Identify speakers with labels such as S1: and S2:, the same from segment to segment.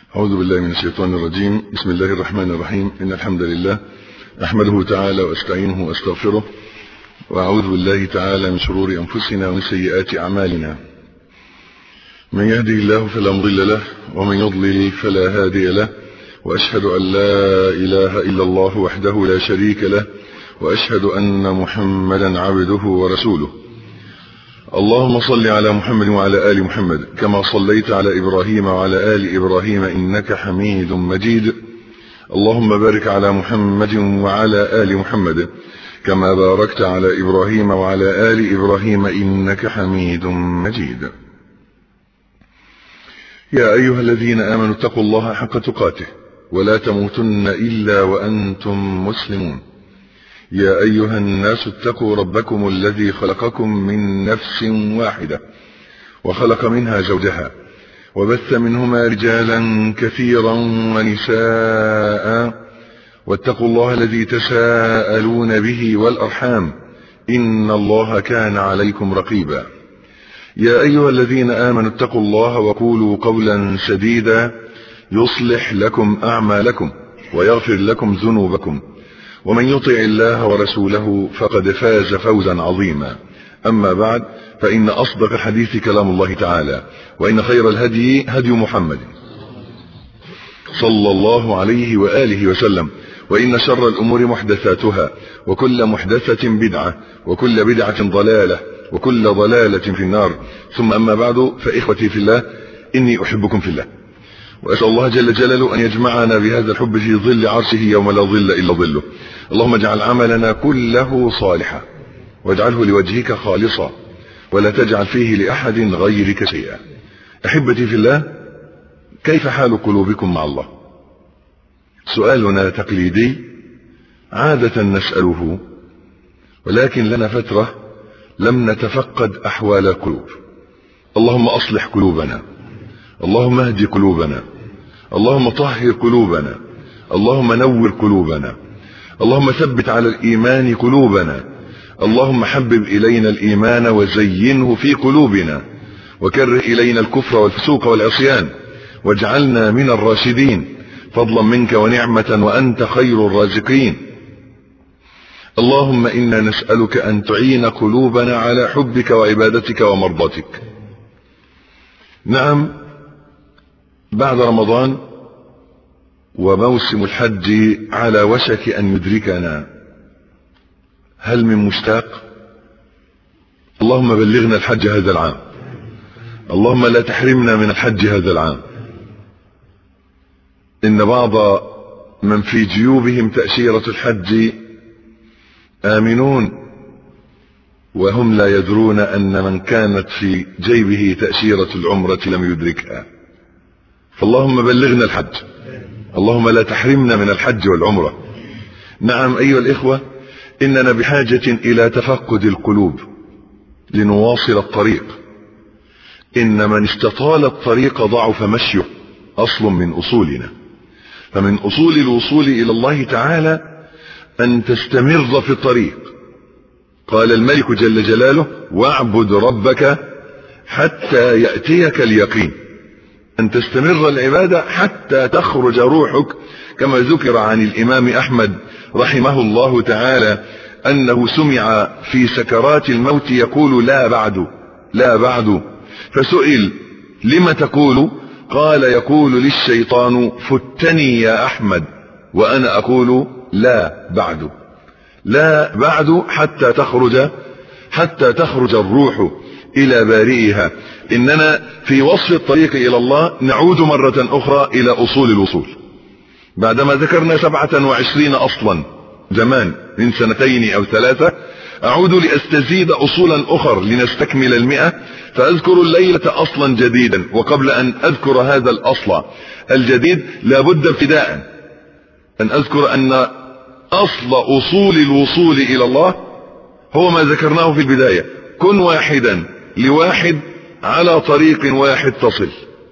S1: أعوذ بالله من الشيطان الرجيم. بسم الله الرحمن الرحيم. إن الحمد لله أحمده تعالى وأستعينه وأستغفره، وأعوذ بالله تعالى من شرور أنفسنا ومن سيئات أعمالنا. من يهده الله فلا مضل له، ومن يضلل فلا هادي له، وأشهد أن لا إله إلا الله وحده لا شريك له، وأشهد أن محمدا عبده ورسوله. اللهم صل على محمد وعلى آل محمد كما صليت على إبراهيم وعلى آل إبراهيم إنك حميد مجيد. اللهم بارك على محمد وعلى آل محمد كما باركت على إبراهيم وعلى آل إبراهيم إنك حميد مجيد. يا أيها الذين آمنوا اتقوا الله حق تقاته ولا تموتن إلا وأنتم مسلمون. يا أيها الناس اتقوا ربكم الذي خلقكم من نفس واحدة وخلق منها زوجها وبث منهما رجالا كثيرا ونساء، واتقوا الله الذي تساءلون به والأرحام إن الله كان عليكم رقيبا. يا أيها الذين آمنوا اتقوا الله وقولوا قولا سديدا يصلح لكم أعمالكم ويغفر لكم ذنوبكم، ومن يطع الله ورسوله فقد فاز فوزا عظيما. أما بعد، فإن أصدق الحديث كلام الله تعالى، وإن خير الهدي هدي محمد صلى الله عليه وآله وسلم، وإن شر الأمور محدثاتها، وكل محدثة بدعة، وكل بدعة ضلالة، وكل ضلالة في النار. ثم أما بعد، فإخوتي في الله، إني أحبكم في الله، وأسأل الله جل جلاله أن يجمعنا بهذا الحب في ظل عرشه يوم لا ظل إلا ظله. اللهم اجعل عملنا كله صالحا، واجعله لوجهك خالصا، ولا تجعل فيه لأحد غيرك شيئا. أحبتي في الله، كيف حال قلوبكم مع الله؟ سؤالنا تقليدي عادة نسأله، ولكن لنا فترة لم نتفقد أحوال القلوب. اللهم أصلح قلوبنا، اللهم اهدي قلوبنا، اللهم طهر قلوبنا، اللهم نور قلوبنا، اللهم ثبت على الإيمان قلوبنا، اللهم حبب إلينا الإيمان وزينه في قلوبنا، وكره إلينا الكفر والفسوق والعصيان، واجعلنا من الراشدين فضلا منك ونعمة، وأنت خير الرازقين. اللهم إنا نسألك أن تعين قلوبنا على حبك وعبادتك ومرضاتك. نعم، بعد رمضان وموسم الحج على وشك أن يدركنا، هل من مشتاق؟ اللهم بلغنا الحج هذا العام، اللهم لا تحرمنا من الحج هذا العام. إن بعض من في جيوبهم تأشيرة الحج آمنون، وهم لا يدرون أن من كانت في جيبه تأشيرة العمرة لم يدركها. فاللهم بلغنا الحج، اللهم لا تحرمنا من الحج والعمرة. نعم أيها الإخوة، إننا بحاجة إلى تفقد القلوب لنواصل الطريق. إن من استطال الطريق ضعف مشيه، أصل من أصولنا. فمن أصول الوصول إلى الله تعالى أن تستمر في الطريق. قال الملك جل جلاله: واعبد ربك حتى يأتيك اليقين. أن تستمر العبادة حتى تخرج روحك، كما ذكر عن الإمام أحمد رحمه الله تعالى أنه سمع في سكرات الموت يقول: لا بعد، لا بعد. فسئل: لم تقول؟ قال: يقول للشيطان: فتني يا أحمد، وأنا أقول: لا بعد، لا بعد، حتى تخرج الروح إلى بارئها. إننا في وصف الطريق إلى الله نعود مرة أخرى إلى أصول الوصول. بعدما ذكرنا 27 أصلا زمان من 2 أو 3، أعود لأستزيد أصولا أخر لنستكمل 100. فأذكر الليلة أصلا جديدا، وقبل أن أذكر هذا الأصل الجديد لابد ابتداء أن أذكر أن أصل أصول الوصول إلى الله هو ما ذكرناه في البداية: كن واحدا لواحد على طريق واحد تصل.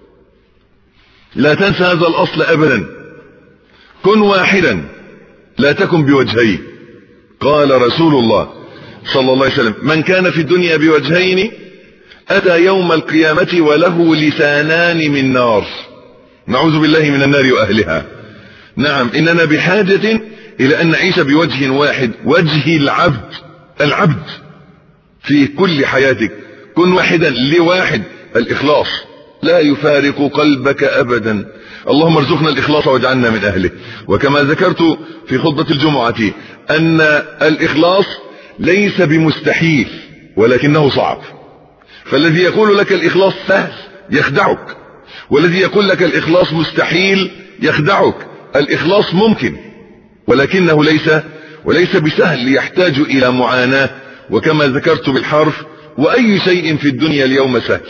S1: لا تنسى هذا الأصل أبدا. كن واحدا، لا تكن بوجهين. قال رسول الله صلى الله عليه وسلم: من كان في الدنيا بوجهين أتى يوم القيامة وله لسانان من نار. نعوذ بالله من النار وأهلها. نعم، إننا بحاجة إلى أن نعيش بوجه واحد، وجه العبد في كل حياتك. كن واحدا لواحد، الإخلاص لا يفارق قلبك أبدا. اللهم ارزقنا الإخلاص واجعلنا من أهله. وكما ذكرت في خطبة الجمعة أن الإخلاص ليس بمستحيل ولكنه صعب. فالذي يقول لك الإخلاص سهل يخدعك، والذي يقول لك الإخلاص مستحيل يخدعك. الإخلاص ممكن ولكنه وليس بسهل، يحتاج إلى معاناة. وكما ذكرت بالحرف: وأي شيء في الدنيا اليوم سهل؟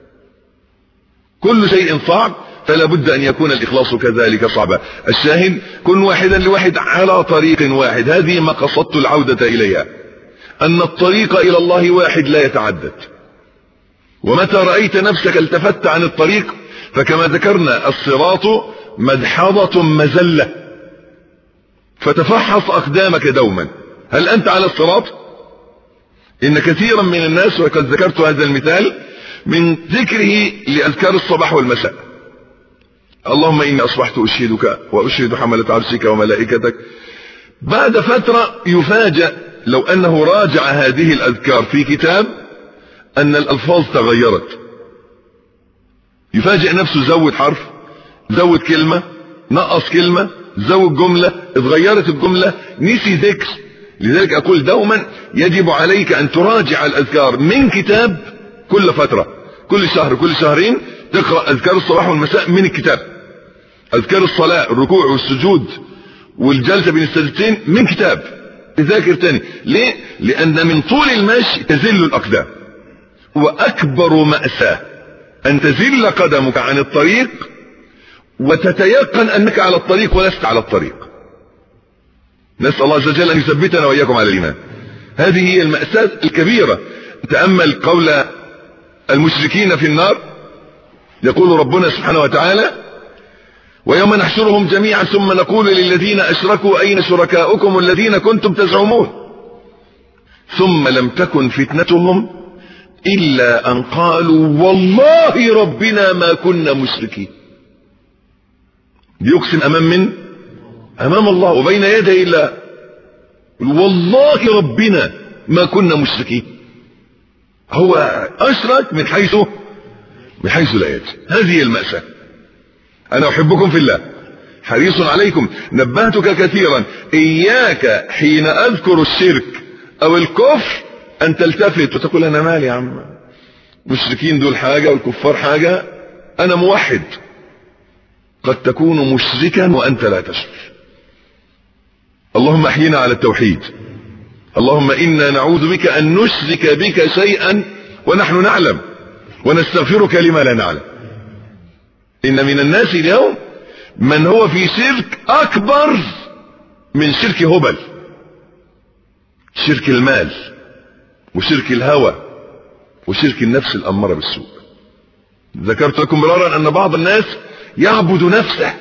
S1: كل شيء صعب، فلا بد أن يكون الإخلاص كذلك صعبا. الشاهد: كن واحدا لواحد على طريق واحد. هذه ما قصدت العودة إليها، أن الطريق إلى الله واحد لا يتعدد. ومتى رأيت نفسك التفت عن الطريق، فكما ذكرنا الصراط مدحضة مزلة، فتفحص أقدامك دوما، هل أنت على الصراط؟ إن كثيرا من الناس، وقد ذكرت هذا المثال من ذكره لأذكار الصباح والمساء: اللهم إني أصبحت أشهدك وأشهد حملة عرشك وملائكتك، بعد فترة يفاجأ لو أنه راجع هذه الأذكار في كتاب أن الألفاظ تغيرت. يفاجئ نفسه زود حرف، زود كلمة، نقص كلمة، زود جملة، اتغيرت الجملة، نسي ذكر. لذلك أقول دوما يجب عليك أن تراجع الأذكار من كتاب كل فترة، كل شهر كل شهرين تقرأ أذكار الصباح والمساء من الكتاب. أذكار الصلاة، الركوع والسجود والجلسة بين السجدتين من كتاب، تذاكر تاني. ليه؟ لأن من طول المشي تزل الأقدام، وأكبر مأساة أن تزل قدمك عن الطريق وتتيقن أنك على الطريق ولست على الطريق. نسأل الله عز وجل أن يثبتنا وإياكم على الإيمان. هذه هي المأساة الكبيرة. تأمل قول المشركين في النار، يقول ربنا سبحانه وتعالى: ويوم نحشرهم جميعا ثم نقول للذين أشركوا أين شركاؤكم الذين كنتم تزعمون ثم لم تكن فتنتهم إلا أن قالوا والله ربنا ما كنا مشركين. بيقسم أمام الله وبين يدي الله، والله ربنا ما كنا مشركين. هو أشرك من حيث لا يدري. هذه المأساة. أنا أحبكم في الله، حريص عليكم، نبهتك كثيرا: إياك حين أذكر الشرك أو الكفر أن تلتفت وتقول أنا مالي يا عم، مشركين دول حاجة والكفار حاجة، أنا موحد. قد تكون مشركا وأنت لا تشعر. اللهم احينا على التوحيد. اللهم إنا نعوذ بك أن نشرك بك شيئا ونحن نعلم، ونستغفرك لما لا نعلم. إن من الناس اليوم من هو في شرك أكبر من شرك هبل، شرك المال وشرك الهوى وشرك النفس الأمارة بالسوء. ذكرت لكم مرارا أن بعض الناس يعبد نفسه،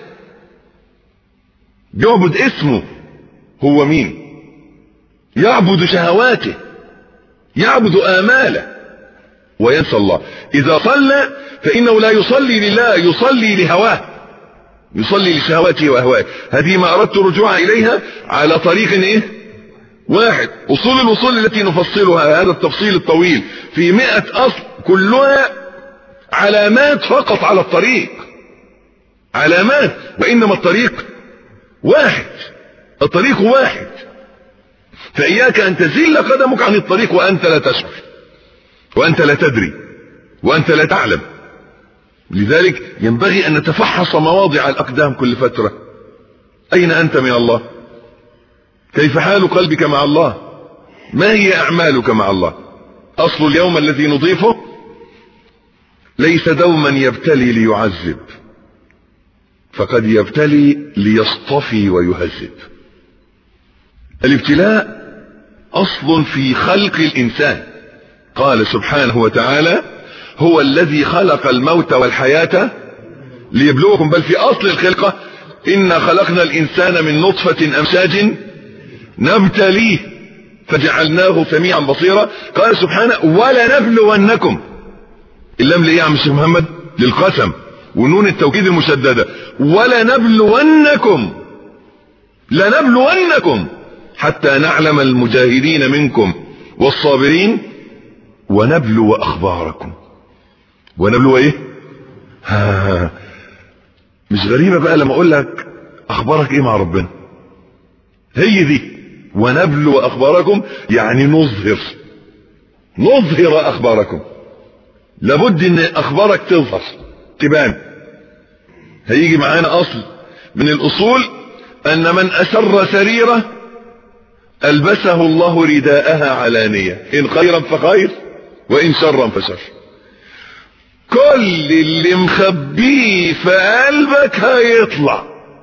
S1: يعبد اسمه هو مين، يعبد شهواته، يعبد آماله، وينسى الله. إذا صلى فإنه لا يصلي لله، يصلي لهواه، يصلي لشهواته وأهوائه. هذه ما أردت الرجوع إليها على طريق واحد. أصول الوصول التي نفصلها هذا التفصيل الطويل في 100 أصل، كلها علامات فقط على الطريق، علامات، وإنما الطريق واحد، الطريق واحد. فإياك أن تزل قدمك عن الطريق وأنت لا تشعر، وأنت لا تدري، وأنت لا تعلم. لذلك ينبغي أن نتفحص مواضع الأقدام كل فترة. أين أنت من الله؟ كيف حال قلبك مع الله؟ ما هي أعمالك مع الله؟ أصل اليوم الذي نضيفه: ليس دوما يبتلي ليعذب، فقد يبتلي ليصطفي ويهذب. الابتلاء أصل في خلق الإنسان. قال سبحانه وتعالى: هو الذي خلق الموت والحياة ليبلوكم. بل في أصل الخلقة: إنا خلقنا الإنسان من نطفة أمشاج نبتليه فجعلناه سميعا بصيرا. قال سبحانه: ولنبلونكم. اللام ليه يا عم الشيخ محمد؟ للقسم. ونون التوكيد المشددة، ولنبلونكم حتى نعلم المجاهدين منكم والصابرين ونبلو أخباركم. ونبلو ايه؟ مش غريبة بقى لما اقول لك اخبارك ايه مع ربنا؟ هي دي ونبلو أخباركم، يعني نظهر أخباركم. لابد ان اخبارك تظهر تبان. هيجي معانا اصل من الاصول ان من اسر سريرة البسه الله رداءها علانية، ان خيرا فخير وان شرا فشر. كل اللي مخبيه في قلبك هيطلع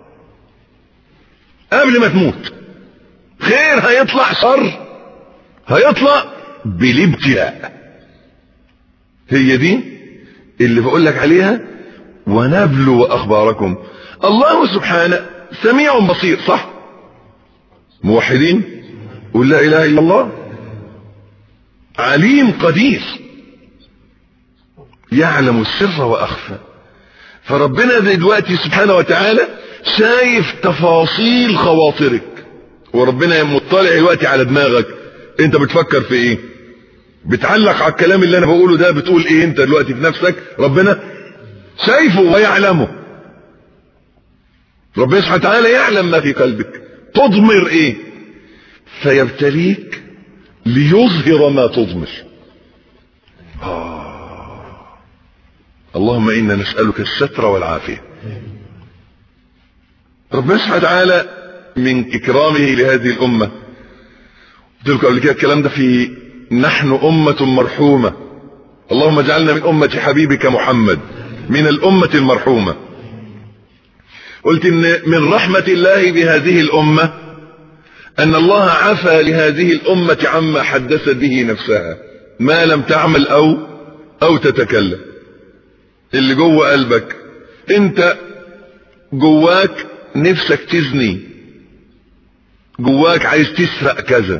S1: قبل ما تموت. خير هيطلع، شر هيطلع بالابتلاء. هي دي اللي بقول لك عليها ونبلو أخباركم. الله سبحانه سميع بصير، صح؟ موحدين قل لا إله إلا الله. عليم قدير يعلم السر وأخفى. فربنا دلوقتي سبحانه وتعالى شايف تفاصيل خواطرك، وربنا مطلع دلوقتي على دماغك. انت بتفكر في ايه؟ بتعلق على الكلام اللي انا بقوله ده، بتقول ايه انت دلوقتي في نفسك؟ ربنا شايفه ويعلمه. ربنا سبحانه وتعالى يعلم ما في قلبك، تضمر ايه، فيبتليك ليظهر ما تضمر. اللهم انا نسألك الستر والعافية. ربنا سبحانه وتعالى من اكرامه لهذه الامة، قلت لكم قبل كده الكلام ده في نحن امة مرحومة، اللهم اجعلنا من امة حبيبك محمد، من الامة المرحومة. قلت ان من رحمة الله بهذه الامة ان الله عفى لهذه الامة عما حدثت به نفسها ما لم تعمل او تتكلم. اللي جوه قلبك، انت جواك نفسك تزني، جواك عايز تسرق كذا،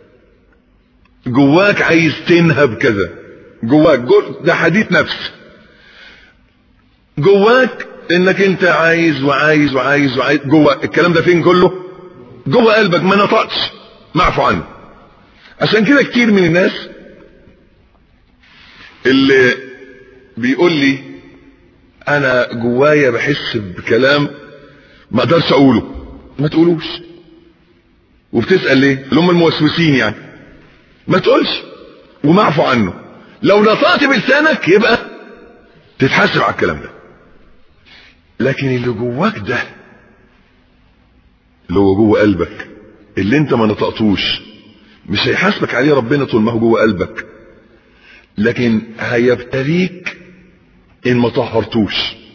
S1: جواك عايز تنهب كذا، جواك ده حديث نفس. جواك انك انت عايز وعايز وعايز وعايز، جوا الكلام ده فين كله؟ جوا قلبك، ما نطقش، معفو عنه. عشان كده كتير من الناس اللي بيقول لي انا جوايا بحس بكلام ما اقدرش اقوله، ما تقولوش. وبتسأل ليه؟ اللي هم الموسوسين يعني. ما تقولش ومعفو عنه. لو نطقت بلسانك يبقى تتحاسب على الكلام ده. لكن اللي جواك ده، اللي هو جوه قلبك، اللي انت ما نطقتوش، مش هيحاسبك عليه ربنا طول ما هو جوه قلبك، لكن هيبتليك ان ما طهرتوش.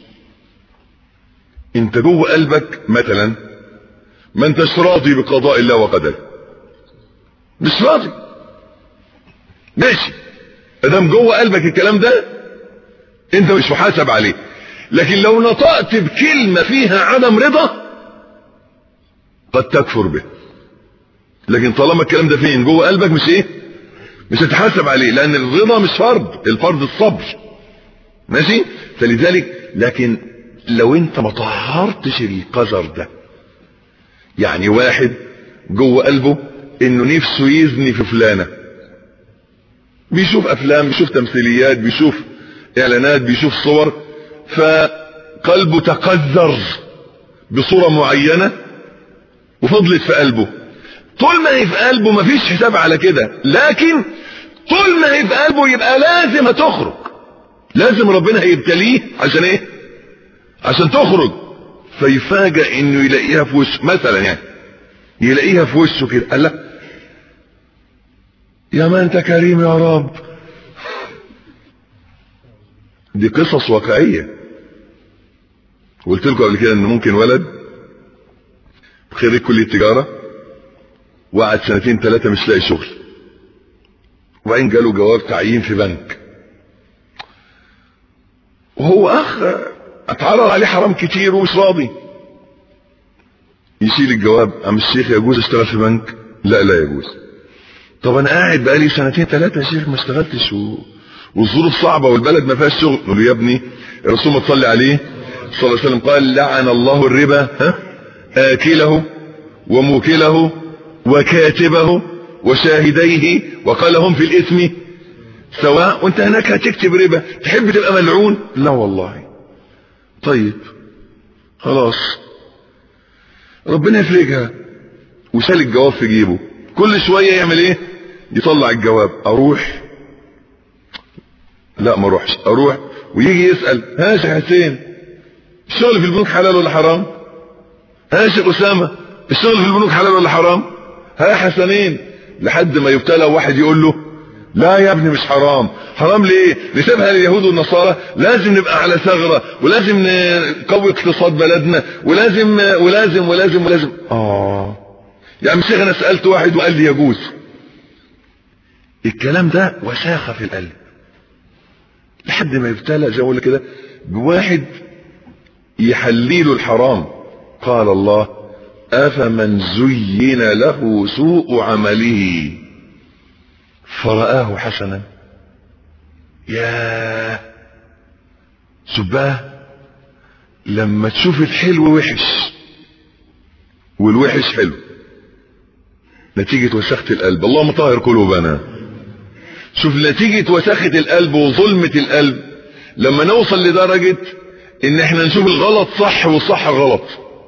S1: انت جوه قلبك مثلا ما انتش راضي بقضاء الله وقدره، مش راضي، ماشي، ادام جوه قلبك الكلام ده انت مش محاسب عليه. لكن لو نطقت بكلمة فيها عدم رضا قد تكفر به. لكن طالما الكلام ده فين؟ جوه قلبك، مش ايه؟ مش هتحاسب عليه، لان الرضا مش فرض، الفرض الصبر، ماشي؟ فلذلك لكن لو انت ما طهرتش القذر ده، يعني واحد جوه قلبه انه نفسه يزني في فلانة، بيشوف افلام، بيشوف تمثيليات، بيشوف اعلانات، بيشوف صور، فقلبه تقذر بصورة معينة وفضلت في قلبه. طول ما هي في قلبه مفيش حساب على كده، لكن طول ما هي في قلبه يبقى لازم هتخرج، لازم ربنا هيبتليه عشان ايه؟ عشان تخرج. فيفاجئ انه يلاقيها في وشه مثلا، يعني يلاقيها في وشه كده، قال لا يا ما انت كريم يا رب. دي قصص واقعية. قلت لكم قبل كده ان ممكن ولد خريج كلية تجارة وقعد 2 3 سنين مش لاقي شغل، وبعدين جاله جواب تعيين في بنك، وهو اخ اتعرض عليه حرام كتير ومش راضي. يشيل الجواب، ام الشيخ يجوز اشتغل في بنك؟ لا يجوز. طب انا قاعد بقالي 2 3 سنين يا شيخ ما اشتغلتش والظروف صعبة والبلد ما فيهاش شغل، نقول له يا ابني الرسول ما تصلي عليه صلى الله عليه وسلم قال لعن الله الربا آكله وموكله وكاتبه وشاهديه وقال هم في الإثم سواء. وانت هناك هتكتب ربا، تحب تبقى ملعون؟ لا والله. طيب خلاص ربنا يفرجها. وشال الجواب في جيبه، كل شوية يعمل ايه؟ يطلع الجواب. اروح؟ لا ما اروحش. اروح ويجي يسأل ها يا شيخ حسين الشغل في البنوك حلال ولا حرام؟ ها يا شيخ اسامة الشغل في البنوك حلال ولا حرام؟ ها يا حسنين، لحد ما يبتلى واحد يقول له لا يا ابني مش حرام. حرام ليه؟ نسيبها لليهود والنصارى؟ لازم نبقى على ثغرة، ولازم نقوي اقتصاد بلدنا، ولازم ولازم ولازم ولازم. يا عم شيخ انا سألت واحد وقال لي يجوز. الكلام ده وساخة في القلب، لحد ما يبتلى زي ما اقول كده بواحد يحليله الحرام. قال الله أفمن زين له سوء عمله فرآه حسنا. يا سباه لما تشوف الحلو وحش والوحش حلو، نتيجة وسخة القلب. اللهم طهر قلوبنا. شوف نتيجة وسخة القلب وظلمة القلب لما نوصل لدرجة ان احنا نشوف الغلط صح والصح غلط.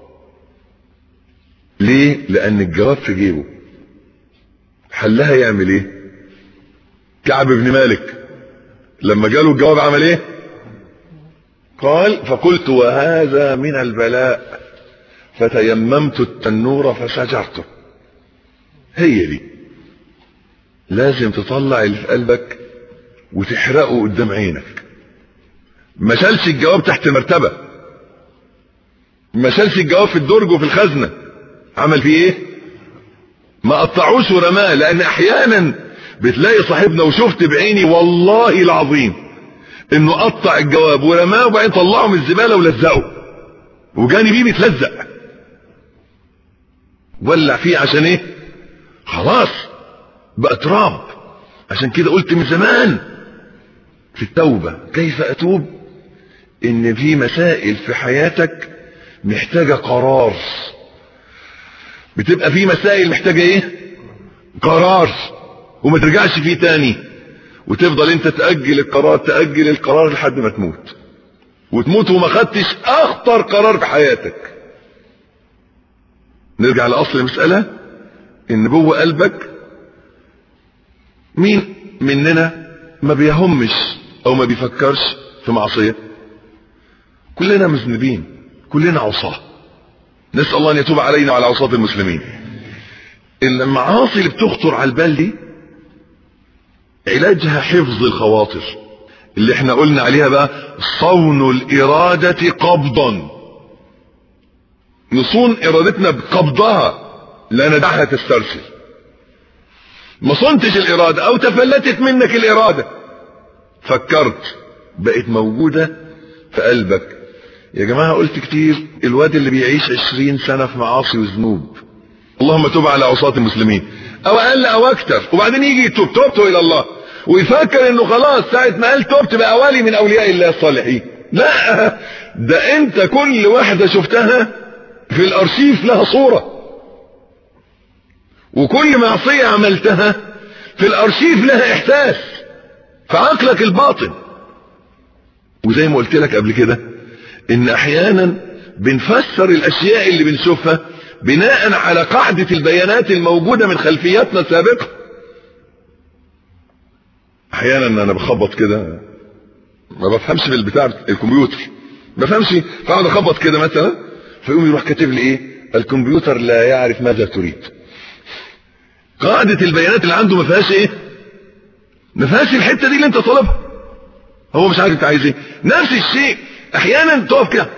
S1: ليه؟ لان الجواب في جيبه. حلها يعمل ايه؟ كعب بن مالك لما جاله الجواب عمل ايه؟ قال فقلت وهذا من البلاء فتيممت التنور فشجرته. هي دي لازم تطلع اللي في قلبك وتحرقه قدام عينك. ما شالش الجواب تحت مرتبة، ما شالش الجواب في الدرج وفي الخزنة، عمل فيه ايه؟ ما قطعوش ورماه. لان احيانا بتلاقي صاحبنا، وشفت بعيني والله العظيم انه قطع الجواب ورماه وبعدين طلعه من الزبالة ولزقه وجاني بيه بيتلزق، ولع فيه عشان ايه؟ خلاص بقى تراب. عشان كده قلت من زمان في التوبة كيف اتوب ان في مسائل في حياتك محتاجة قرار. بتبقى في مسائل محتاجة ايه؟ قرار، وما ترجعش فيه تاني، وتفضل انت تأجل القرار لحد ما تموت، وتموت وما خدتش اخطر قرار في حياتك. نرجع لأصل المسألة، ان جوه قلبك مين مننا ما بيهمش او ما بيفكرش في معصية؟ كلنا مذنبين، كلنا عصاة، نسأل الله ان يتوب علينا وعلى عصاة المسلمين. المعاصي اللي بتخطر على البال دي علاجها حفظ الخواطر، اللي احنا قلنا عليها بقى صون الإرادة قبضا. نصون إرادتنا بقبضها لا ندعها تسترسل. ما صنتش الإرادة أو تفلتت منك الإرادة، فكرت بقت موجودة في قلبك. يا جماعة قلت كتير الواد اللي بيعيش 20 سنة في معاصي وذنوب، اللهم توب على عصاة المسلمين، او اقل او اكتر، وبعدين يجي يتوب توبته الى الله ويفكر انه خلاص ساعة ما قال توبت بقى ولي من اولياء الله الصالحين. لا، ده انت كل واحدة شفتها في الارشيف لها صورة، وكل معصية عملتها في الارشيف لها احساس في عقلك الباطن. وزي ما قلت لك قبل كده ان احيانا بنفسر الاشياء اللي بنشوفها بناء على قاعدة البيانات الموجودة من خلفياتنا السابقة. احيانا انا بخبط كده ما بفهمش في البتاع الكمبيوتر، ما بفهمش، فاقعد اخبط كده مثلا فيقوم يروح كاتب لي ايه؟ الكمبيوتر لا يعرف ماذا تريد. قاعدة البيانات اللي عنده ما فيهاش ايه؟ ما فيهاش الحتة دي اللي انت طالبها، هو مش عارف انت عايز ايه. نفس الشيء احيانا تقف كده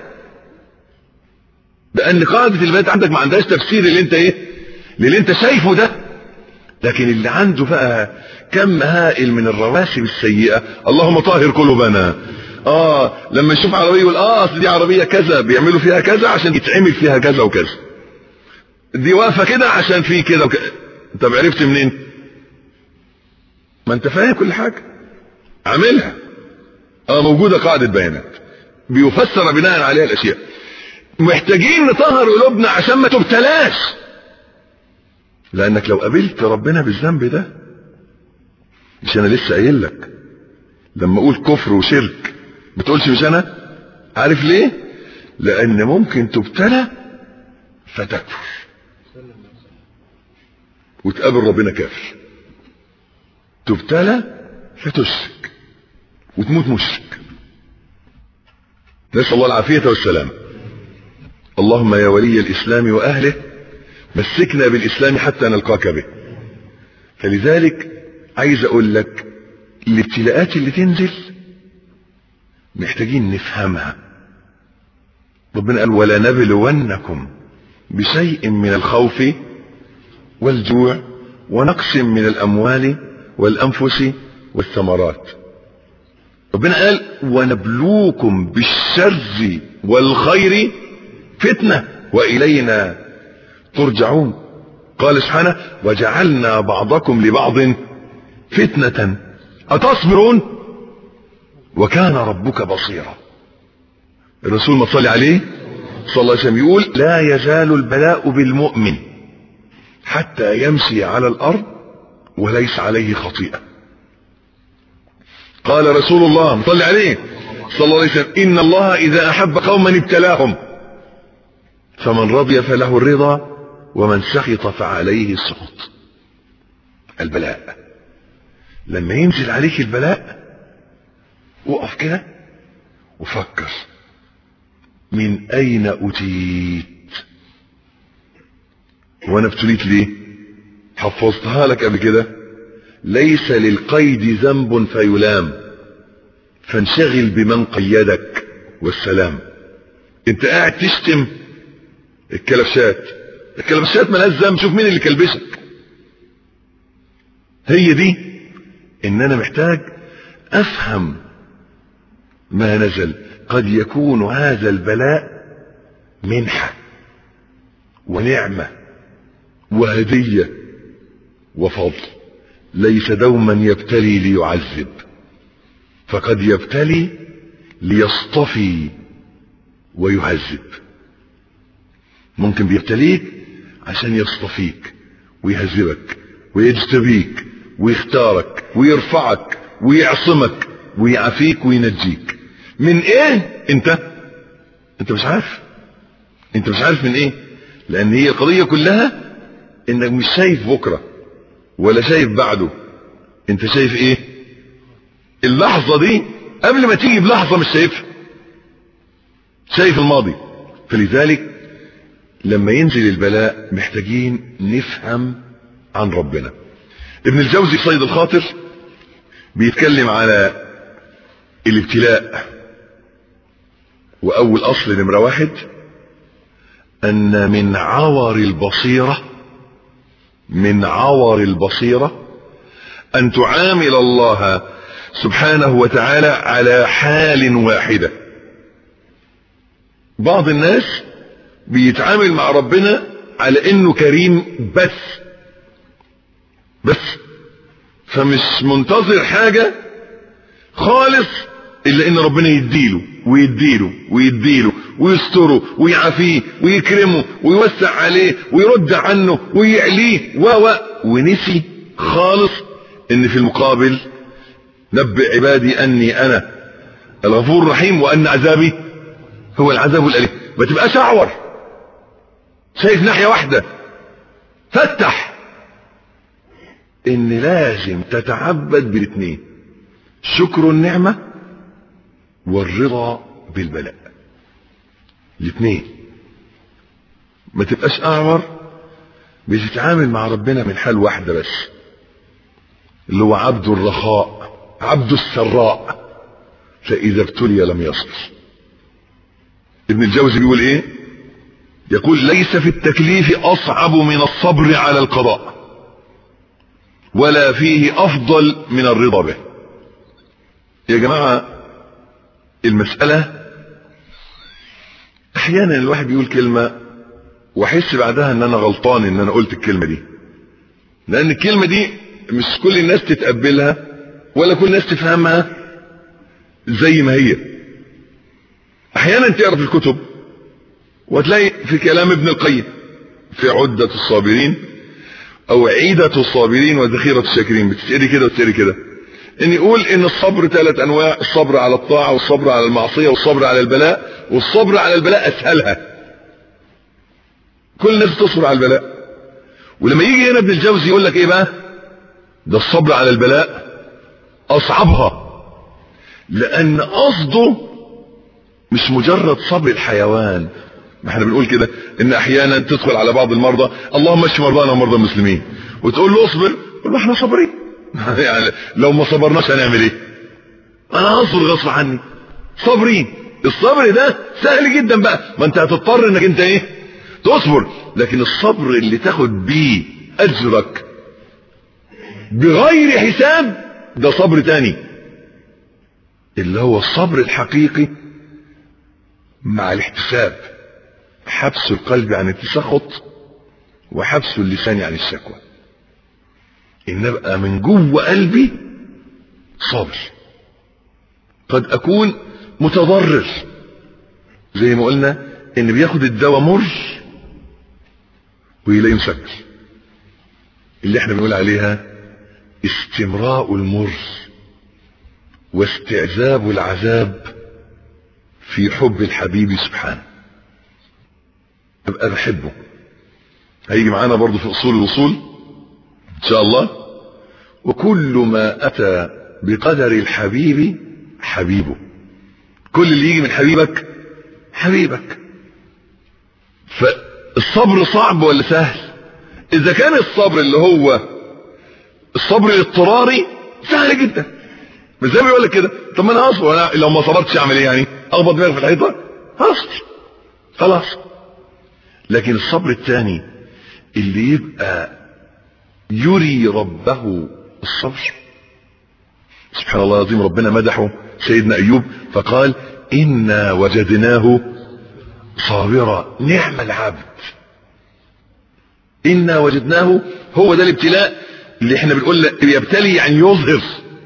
S1: لان قاعدة البيانات عندك ما عندهاش تفسير اللي انت ايه؟ اللي انت شايفه ده. لكن اللي عنده بقى كم هائل من الرواسب السيئة، اللهم طهر قلوبنا. لما يشوف عربية يقول اصل دي عربية كذا بيعملوا فيها كذا عشان يتعمل فيها كذا وكذا، دي واقفة كده عشان في كده وكذا. طب عرفت منين؟ ما انت فاهم كل حاجة. عاملها، موجودة قاعدة بيانات بيفسر بناء عليها الاشياء. محتاجين نطهر قلوبنا عشان ما تبتلاش، لانك لو قابلت ربنا بالذنب ده، مش انا لسه قايل لك لما اقول كفر وشرك ما تقولش مش انا؟ عارف ليه؟ لان ممكن تبتلى فتكفر وتقابل ربنا كافر، تبتلى فتشرك وتموت مشرك، نسأل الله العافية والسلام. اللهم يا ولي الإسلام وأهله مسكنا بالإسلام حتى نلقاك به. فلذلك عايز أقول لك الابتلاءات اللي تنزل محتاجين نفهمها. ربنا قال ولا نبلونكم بشيء من الخوف والجوع ونقص من الأموال والأنفس والثمرات. ربنا قال ونبلوكم بالشر والخير فتنة وإلينا ترجعون. قال سبحانه وجعلنا بعضكم لبعض فتنة أتصبرون وكان ربك بصيرا. الرسول ما صلى عليه صلى الله عليه وسلم يقول لا يزال البلاء بالمؤمن حتى يمشي على الأرض وليس عليه خطيئة. قال رسول الله صلى عليه صلى الله عليه وسلم إن الله إذا أحب قوما ابتلاهم فمن رضي فله الرضا ومن سخط فعليه السخط. البلاء لما ينزل عليك البلاء وقف كده وفكر من أين أتيت وأنا ابتليت ليه؟ حفظتها لك قبل كده ليس للقيد ذنب فيلام فانشغل بمن قيدك والسلام. انت قاعد تشتم الكلبشات ملهاش ذنب، شوف مين اللي كلبشك. هي دي ان انا محتاج افهم ما نزل. قد يكون هذا البلاء منحة ونعمة وهدية وفضل، ليس دوما يبتلي ليعذب، فقد يبتلي ليصطفي ويهذب. ممكن بيبتليك عشان يصطفيك ويهذبك ويجتبيك ويختارك ويرفعك ويعصمك ويعافيك وينجيك من ايه؟ انت مش عارف. انت مش عارف من ايه، لان هي القضية كلها انك مش شايف بكرة ولا شايف بعده. انت شايف ايه؟ اللحظة دي قبل ما تيجي بلحظة مش شايفها، شايف الماضي. فلذلك لما ينزل البلاء محتاجين نفهم عن ربنا. ابن الجوزي في صيد الخاطر بيتكلم على الابتلاء، واول اصل نمرة 1 ان من عور البصيرة ان تعامل الله سبحانه وتعالى على حال واحدة. بعض الناس بيتعامل مع ربنا على انه كريم بس فمش منتظر حاجة خالص الا ان ربنا يديله ويستره ويعافيه ويكرمه ويوسع عليه ويرد عنه ويعليه ونسي خالص ان في المقابل نبئ عبادي اني انا الغفور الرحيم وان عذابي هو العذاب الاليم. ما تبقاش اعور شايف ناحية واحدة، فتح ان لازم تتعبد بالاثنين، شكر النعمة والرضا بالبلاء، الاثنين. ما تبقاش اعور بتتعامل مع ربنا من حال واحدة بس، اللي هو عبد الرخاء عبد السراء فاذا ابتلي لم يصبر. ابن الجوزي بيقول ايه؟ يقول ليس في التكليف اصعب من الصبر على القضاء ولا فيه افضل من الرضا به. يا جماعة المسألة احيانا الواحد بيقول كلمة واحس بعدها ان انا غلطان ان انا قلت الكلمة دي، لان الكلمة دي مش كل الناس تتقبلها ولا كل الناس تفهمها زي ما هي. احيانا تقرا في الكتب وتلاقي في كلام ابن القيم في عدة الصابرين او عيدة الصابرين وذخيرة الشاكرين، بتسألي كده وتسألي كده، ان يقول ان الصبر 3 انواع: الصبر على الطاعة، والصبر على المعصية، والصبر على البلاء، والصبر على البلاء اسهلها. كل الناس تصبر على البلاء. ولما يجي هنا ابن الجوزي يقول لك ايه بقى؟ ده الصبر على البلاء اصعبها، لان قصده مش مجرد صبر الحيوان. ما احنا بنقول كده ان احيانا تدخل على بعض المرضى: اللهم اشف مرضانا ومرضى المسلمين، وتقول له اصبر، يقول ما احنا صابرين. يعني لو ما صبرناش هنعمل ايه؟ انا هصبر غصب عني. صابرين. الصبر ده سهل جدا بقى، ما انت هتضطر انك انت ايه؟ تصبر. لكن الصبر اللي تاخد بيه اجرك بغير حساب ده صبر تاني، اللي هو الصبر الحقيقي مع الاحتساب. حبس القلب عن التسخط وحبس اللسان عن الشكوى. ان ابقى من جوه قلبي صابر. قد اكون متضرر زي ما قلنا ان بياخد الدواء مر ويلاقيه مسكر، اللي احنا بنقول عليها استمراء المر واستعذاب العذاب في حب الحبيب سبحانه. ابقى بحبه. هيجي معانا برضو في اصول الوصول ان شاء الله. وكل ما اتى بقدر الحبيب حبيبه. كل اللي يجي من حبيبك حبيبك. فالصبر صعب ولا سهل؟ اذا كان الصبر اللي هو الصبر الاضطراري سهل جدا، مش زي ما بيقول لك كده: طب ما انا اصبر، انا لو ما صبرتش اعمل ايه يعني؟ اخبط دماغي في الحيطه؟ هصبر خلاص. لكن الصبر الثاني اللي يبقى يري ربه الصبر. سبحان الله العظيم، ربنا مدحه سيدنا ايوب فقال: انا وجدناه صابرا نعم العبد. انا وجدناه، هو ده الابتلاء اللي احنا بنقول يبتلي يعني يظهر.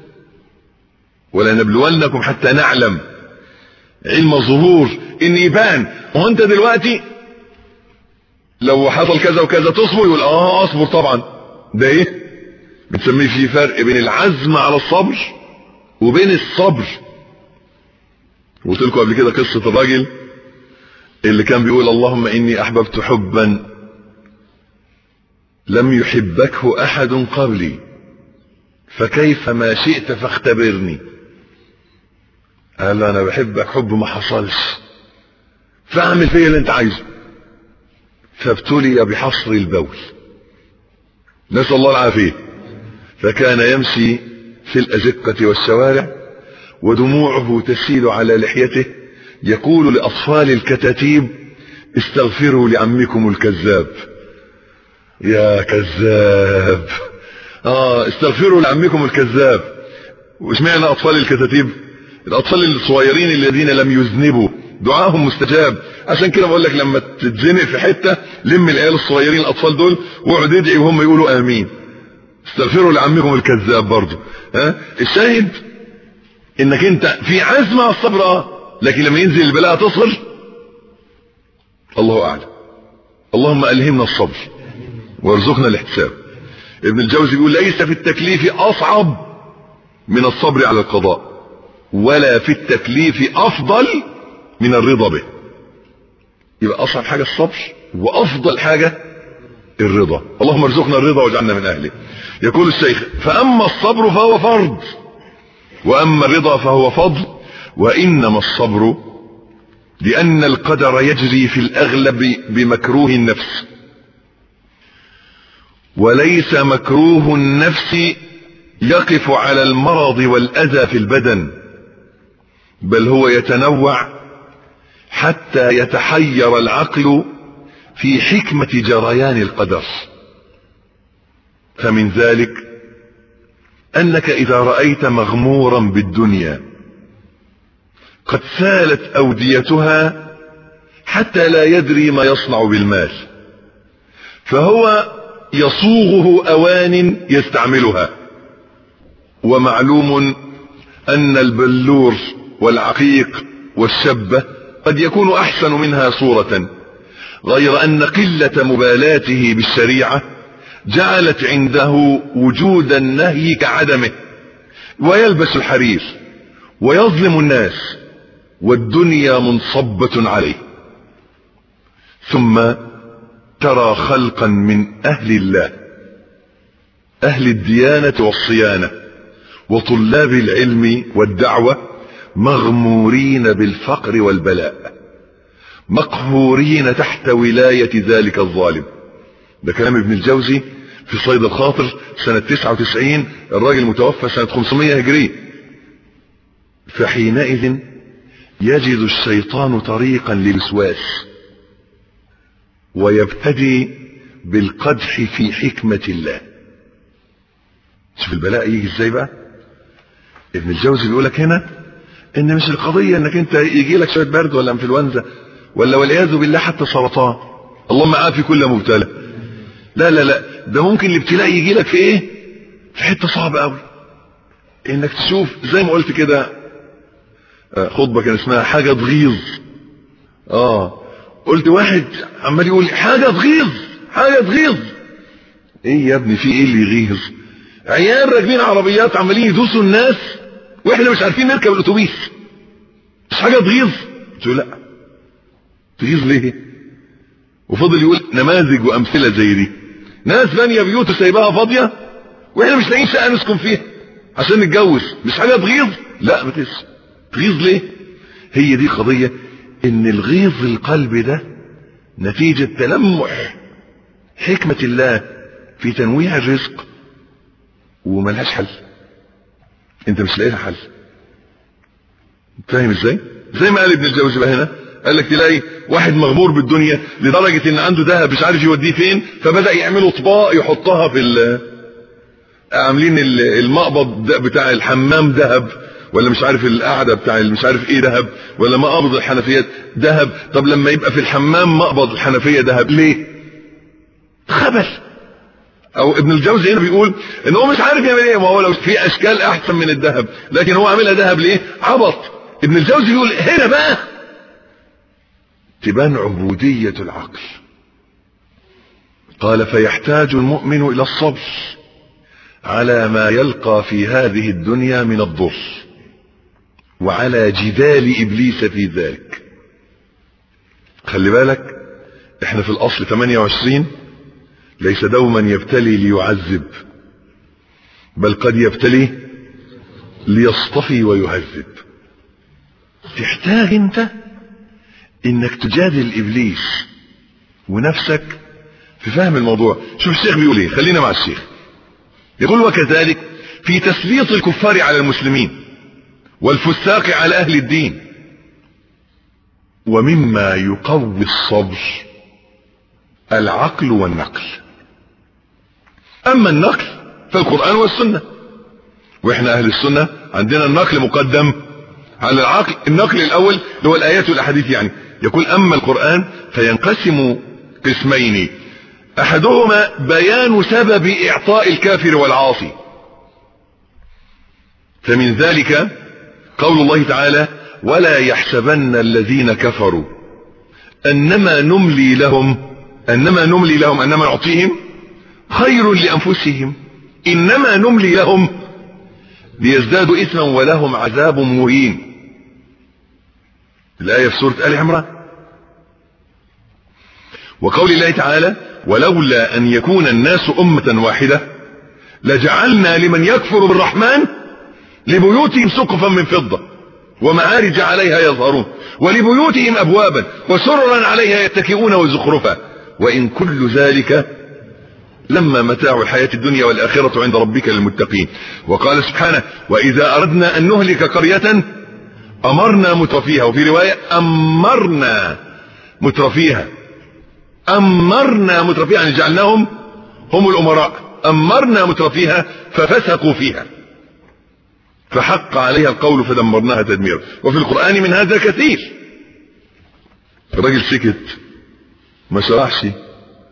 S1: ولنبلونكم حتى نعلم، علم ظهور، ان يبان. وانت دلوقتي لو حصل كذا وكذا تصبر؟ يقول اصبر طبعا. ده ايه؟ بنسميه في فرق بين العزم على الصبر وبين الصبر. قلت لكم قبل كده قصة الراجل اللي كان بيقول: اللهم اني احببت حبا لم يحبكه احد قبلي، فكيف ما شئت فاختبرني. قال له: انا بحبك حب ما حصلش، فاعمل فيا اللي انت عايزه. فابتلي بحصر البول، نسأل الله العافية. فكان يمشي في الأزقة والشوارع ودموعه تسيل على لحيته، يقول لأطفال الكتاتيب: استغفروا لعمكم الكذاب. يا كذاب، استغفروا لعمكم الكذاب. وش معنى أطفال الكتاتيب؟ الأطفال الصغيرين الذين لم يذنبوا دعاهم مستجاب. عشان كده بقول لك لما تتزنق في حتة لم العيال الصغيرين الأطفال دول واقعد ادعي وهم يقولوا آمين. استغفروا لعمكم الكذاب برضه. الشاهد انك انت في عزم على الصبر، لكن لما ينزل البلاء تصبر. الله اعلم. اللهم الهمنا الصبر وارزقنا الاحتساب. ابن الجوزي بيقول: ليس في التكليف اصعب من الصبر على القضاء، ولا في التكليف افضل من الرضا به. يبقى اصعب حاجة الصبر، وافضل حاجة الرضا. اللهم ارزقنا الرضا واجعلنا من اهله. يقول الشيخ: فاما الصبر فهو فرض، واما الرضا فهو فضل. وانما الصبر لان القدر يجري في الاغلب بمكروه النفس، وليس مكروه النفس يقف على المرض والاذى في البدن، بل هو يتنوع حتى يتحير العقل في حكمة جريان القدر. فمن ذلك انك اذا رأيت مغمورا بالدنيا قد سالت اوديتها حتى لا يدري ما يصنع بالمال، فهو يصوغه اوان يستعملها، ومعلوم أن البلور والعقيق والشبة قد يكون أحسن منها صورة، غير أن قلة مبالاته بالشريعة جعلت عنده وجود النهي كعدمه، ويلبس الحرير ويظلم الناس والدنيا منصبة عليه. ثم ترى خلقا من أهل الله، أهل الديانة والصيانة وطلاب العلم والدعوة، مغمورين بالفقر والبلاء، مقهورين تحت ولاية ذلك الظالم. ده كلام ابن الجوزي في صيد الخاطر سنة 99، الراجل متوفى سنة 500 هجرية. فحينئذ يجد الشيطان طريقا للوسواس، ويبتدي بالقدح في حكمة الله. شوف البلاء يجي ازاي بقى. ابن الجوزي بيقولك هنا ان مش القضية انك انت يجي لك شوية برد ولا انفلونزا ولا والعياذ بالله حتى سرطان، اللهم عافي كل مبتلى. لا لا لا، ده ممكن الابتلاء يجي لك في ايه؟ في حتة صعبة قوي، انك تشوف زي ما قلت كده خطبة كان اسمها حاجة تغيظ. قلت واحد عمال يقول حاجة تغيظ حاجة تغيظ. ايه يا ابني في ايه اللي يغيظ؟ عيال راكبين عربيات عمالين يدوسوا الناس واحنا مش عارفين نركب الاتوبيس، مش حاجة تغيظ؟ قلت له لا، تغيظ ليه؟ وفضل يقول نماذج وامثلة زي دي، ناس بانية بيوت سايباها فاضية واحنا مش لاقيين شقة نسكن فيها عشان نتجوز، مش حاجة تغيظ؟ لا ما تغيظ ليه؟ هي دي قضية، ان الغيظ القلب ده نتيجة تلمح حكمة الله في تنويع الرزق وملهاش حل، انت مش لاقي لها حل. فاهم ازاي؟ زي ما قال ابن الجوزي بقى هنا، قال لك تلاقي واحد مغمور بالدنيا لدرجة ان عنده ذهب مش عارف يوديه فين، فبدأ يعملوا طباق يحطها في عاملين المقبض بتاع الحمام ذهب، ولا مش عارف القعدة بتاع مش عارف ايه ذهب، ولا مقبض الحنفيات ذهب. طب لما يبقى في الحمام مقبض الحنفية ذهب ليه؟ خبل. او ابن الجوزي هنا بيقول ان هو مش عارف يعمل ايه، ما هو لو في اشكال احسن من الذهب، لكن هو عاملها ذهب ليه؟ عبط. ابن الجوزي بيقول هنا بقى تبان عبودية العقل. قال فيحتاج المؤمن الى الصبر على ما يلقى في هذه الدنيا من الضر، وعلى جدال ابليس في ذلك. خلي بالك احنا في الاصل 28 ليس دوما يبتلي ليعذب، بل قد يبتلي ليصطفي ويهذب. تحتاج انت انك تجادل ابليس ونفسك في فهم الموضوع. شوف الشيخ بيقول ايه، خلينا مع الشيخ. يقول وكذلك في تسليط الكفار على المسلمين والفساق على اهل الدين، ومما يقوي الصبر العقل والنقل. اما النقل فالقرآن والسنة، واحنا اهل السنة عندنا النقل مقدم على العقل. النقل الاول اللي هو الايات والاحاديث، يعني يقول اما القرآن فينقسم قسمين، احدهما بيان سبب اعطاء الكافر والعاصي، فمن ذلك قول الله تعالى ولا يحسبن الذين كفروا انما نملي لهم انما نعطيهم خير لانفسهم انما نملي لهم ليزدادوا اثما ولهم عذاب مهين. الآية في سورة آل عمران. وقول الله تعالى ولولا ان يكون الناس امة واحدة لجعلنا لمن يكفر بالرحمن لبيوتهم سقفا من فضة ومعارج عليها يظهرون ولبيوتهم ابوابا وسررا عليها يتكئون وزخرفا وان كل ذلك لما متاع الحياة الدنيا والآخرة عند ربك للمتقين. وقال سبحانه واذا اردنا ان نهلك قرية امرنا مترفيها، وفي رواية امرنا مترفيها يعني جعلناهم هم الامراء، امرنا مترفيها ففسقوا فيها فحق عليها القول فدمرناها تدميرا. وفي القرآن من هذا كثير. الراجل سكت ما شرحش،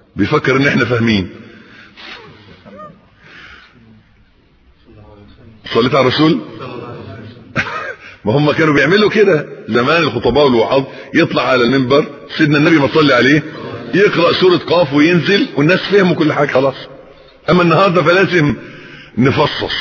S1: بيفكر ان احنا فاهمين صليت على الرسول. ما هم كانوا بيعملوا كده زمان الخطباء والوعاظ، يطلع على المنبر سيدنا النبي ما صلي عليه يقرأ سورة قاف وينزل والناس فهموا كل حاجة خلاص. اما النهاردة فلازم نفصص.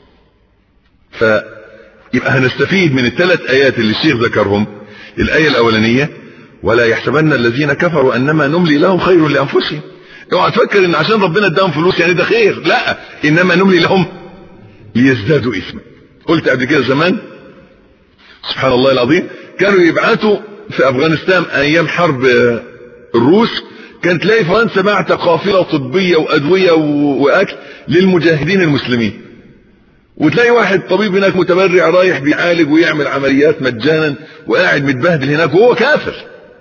S1: فيبقى هنستفيد من الثلاث ايات اللي الشيخ ذكرهم. الاية الاولانية ولا يحسبن الذين كفروا انما نملي لهم خير لانفسهم. اوعى تفكر ان عشان ربنا اداهم فلوس يعني ده خير، لا، انما نملي لهم ليزدادوا اثما. قلت قبل كده زمان سبحان الله العظيم كانوا يبعثوا في افغانستان ايام حرب الروس، كانت تلاقي فرنسا بعت قافله طبيه وادويه واكل للمجاهدين المسلمين، وتلاقي واحد طبيب هناك متبرع رايح بيعالج ويعمل عمليات مجانا وقاعد متبهدل هناك وهو كافر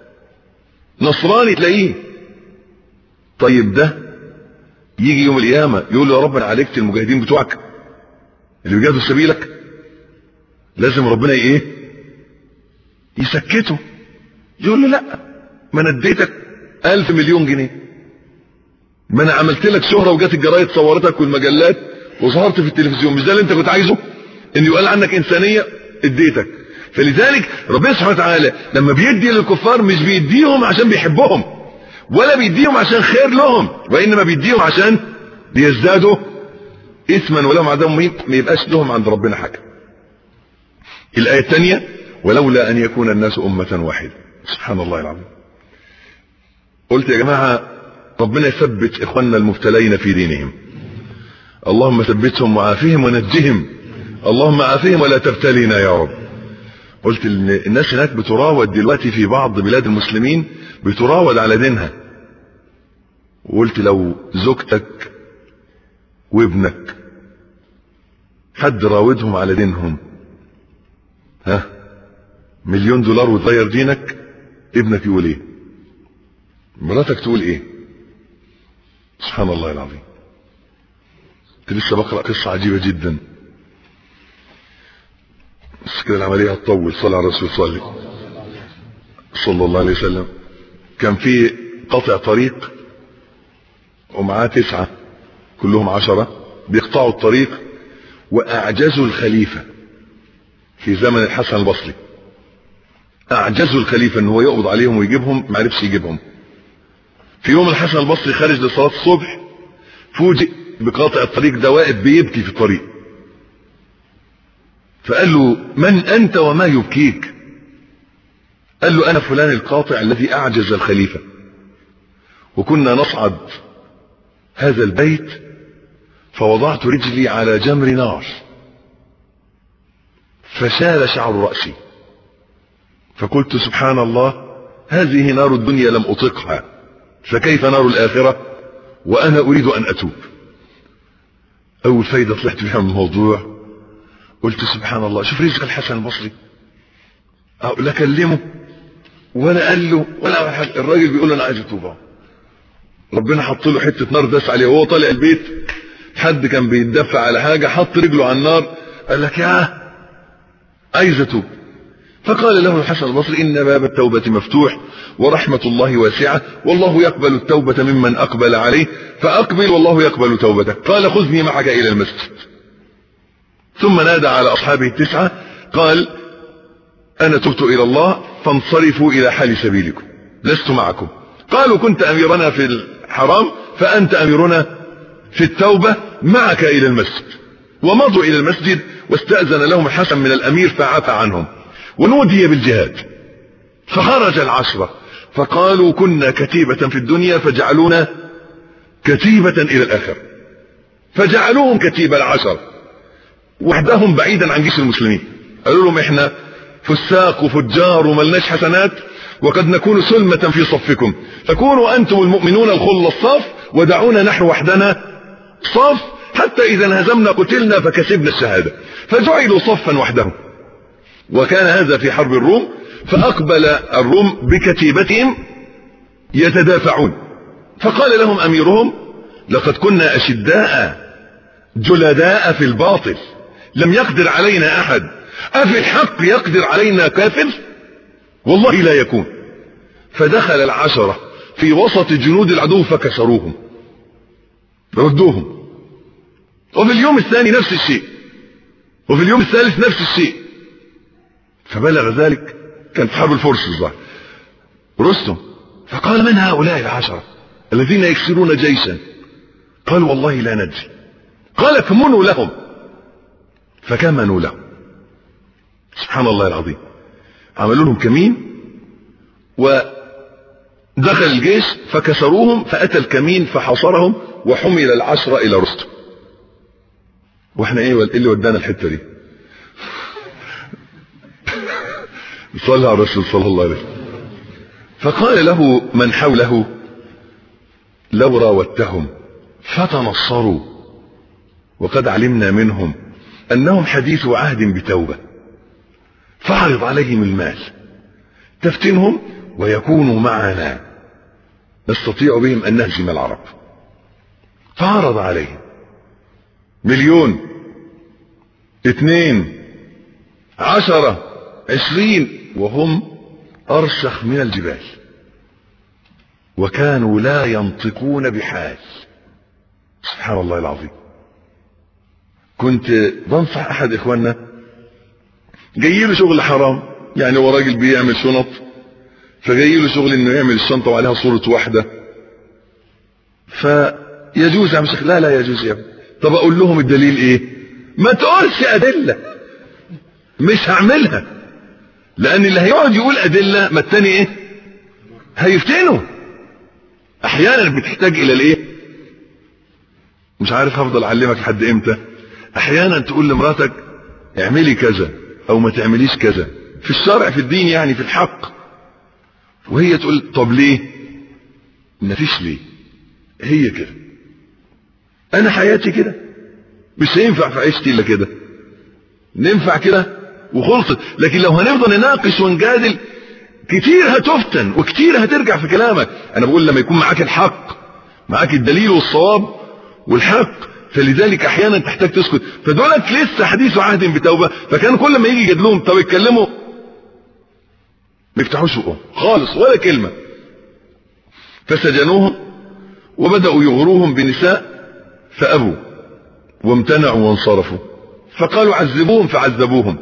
S1: نصراني تلاقيه. طيب ده يجي يوم القيامه يقول له يا رب انا عالجت المجاهدين بتوعك اللي بيجاهدوا سبيلك، لازم ربنا ايه يسكته. يقول له لا، ما انا اديتك 1000 مليون جنيه، ما انا عملت لك شهرة وجات الجرايد صورتك والمجلات وظهرت في التلفزيون، مش ده اللي انت كنت عايزه ان يقال عنك انسانية؟ اديتك. فلذلك ربنا سبحانه وتعالى لما بيدي للكفار مش بيديهم عشان بيحبهم ولا بيديهم عشان خير لهم، وانما بيديهم عشان ليزدادوا اثما ولهم عذاب مهين، ما يبقاش لهم عند ربنا حاجة. الآية الثانية ولولا أن يكون الناس أمة واحدة. سبحان الله العظيم. قلت يا جماعة ربنا يثبت إخواننا المبتلين في دينهم، اللهم ثبتهم وعافهم ونجهم، اللهم عافهم ولا تبتلينا يا رب. قلت الناس هناك بتراود دلوقتي في بعض بلاد المسلمين، بتراود على دينها. وقلت لو زوجتك وابنك حد راودهم على دينهم، ها، $1,000,000 وتغير دينك، ابنك يقول ايه؟ مراتك تقول ايه؟ سبحان الله العظيم. كنت لسه بقرأ قصة عجيبة جدا بس كده العملية هتطول. صلى على الرسول صلى الله عليه وسلم. كان في قطع طريق ومعاه 9 كلهم 10 بيقطعوا الطريق، واعجزوا الخليفة في زمن الحسن البصري، اعجزوا الخليفة ان هو يقبض عليهم ويجيبهم، ما عرفش يجيبهم. في يوم الحسن البصري خارج لصلاة الصبح فوجئ بقاطع الطريق ده واقف بيبكي في الطريق، فقال له من انت وما يبكيك؟ قال له انا فلان القاطع الذي اعجز الخليفة، وكنا نصعد هذا البيت فوضعت رجلي على جمر نار فشال شعر رأسي، فقلت سبحان الله هذه نار الدنيا لم أطقها، فكيف نار الآخرة وأنا أريد أن أتوب. أول فايدة طلعت بها من الموضوع قلت سبحان الله، شوف رزق الحسن البصري، لا كلمه ولا قال له ولا حاجة، الراجل بيقول له أنا عايز أتوب. ربنا حط له حتة نار داس عليه وهو طالع البيت، حد كان بيتدفع على حاجة حط رجله على النار، قال لك يا عايز أتوب. فقال له الحسن البصري إن باب التوبة مفتوح ورحمة الله واسعة والله يقبل التوبة ممن أقبل عليه، فأقبل والله يقبل توبتك. قال خذني معك إلى المسجد. ثم نادى على أصحابه 9 قال أنا تبت إلى الله فانصرفوا إلى حال سبيلكم لست معكم. قالوا كنت أميرنا في الحرام فأنت أميرنا في التوبة، معك إلى المسجد. ومضوا إلى المسجد واستأذن لهم الحسن من الأمير فعفى عنهم، ونودي بالجهاد. فخرج 10 فقالوا كنا كتيبة في الدنيا فجعلونا كتيبة إلى الآخر، فجعلوهم كتيبة 10 وحدهم بعيدا عن جيش المسلمين. قالوا لهم احنا فساق وفجار وملناش حسنات وقد نكون سلمة في صفكم، فكونوا أنتم المؤمنون الخل الصف ودعونا نحن وحدنا صف، حتى إذا انهزمنا قتلنا فكسبنا الشهادة. فجعلوا صفا وحدهم. وكان هذا في حرب الروم، فأقبل الروم بكتيبتهم يتدافعون، فقال لهم أميرهم لقد كنا أشداء جلداء في الباطل لم يقدر علينا أحد، أفي الحق يقدر علينا كافر؟ والله لا يكون. فدخل 10 في وسط جنود العدو فكسروهم ردوهم. وفي اليوم الثاني نفس الشيء، وفي اليوم الثالث نفس الشيء. فبلغ ذلك، كان في حرب الفرس الظاهر، رستم، فقال: من هؤلاء 10 الذين يكسرون جيشا؟ قال: والله لا ندري. قال: كمنوا لهم. فكمنوا لهم. سبحان الله العظيم. عملوا لهم كمين ودخل الجيش فكسروهم، فأتى الكمين فحاصرهم وحمل 10 إلى رستم. واحنا ايه اللي ودانا الحتة دي؟ صلى على الرسول صلى الله عليه وسلم. فقال له من حوله: لو راودتهم فتنصروا وقد علمنا منهم أنهم حديث عهد بتوبة، فاعرض عليهم المال تفتنهم ويكونوا معنا نستطيع بهم أن نهزم العرب. فعرض عليهم 1,000,000، 2، 10، 20، وهم أرسخ من الجبال، وكانوا لا ينطقون بحال. سبحان الله العظيم. كنت بنصح أحد إخواننا جاي له شغل حرام، يعني هو راجل بيعمل شنط، فجاي له شغل إنه يعمل الشنطة وعليها صورة واحدة، فيجوز يا شيخ؟ لا يجوز يا ابني. طب أقول لهم الدليل إيه؟ ما تقولش أدلة، مش هعملها، لأن اللي هيقعد يقول أدلة ما التاني إيه؟ هيفتنه. أحيانا بتحتاج إلى الإيه؟ مش عارف هفضل أعلمك لحد إمتى. أحيانا تقول لمراتك اعملي كذا أو ما تعمليش كذا، في الشرع، في الدين، يعني في الحق، وهي تقول طب ليه؟ مفيش ليه، هي كده، أنا حياتي كده، مش هينفع في عيشتي إلا كده، ننفع كده وخلصت. لكن لو هنفضل نناقش ونجادل كتير هتفتن وكتير هترجع في كلامك. أنا بقول لما يكون معاك الحق، معاك الدليل والصواب والحق، فلذلك أحيانا تحتاج تسكت. فدولت لسه حديث عهد بتوبة، فكان كل ما يجي يجادلوهم طب يتكلموا ما يفتحوش بقهم خالص ولا كلمة. فسجنوهم وبدأوا يغروهم بنساء فأبوا وامتنعوا وانصرفوا، فقالوا عذبوهم فعذبوهم،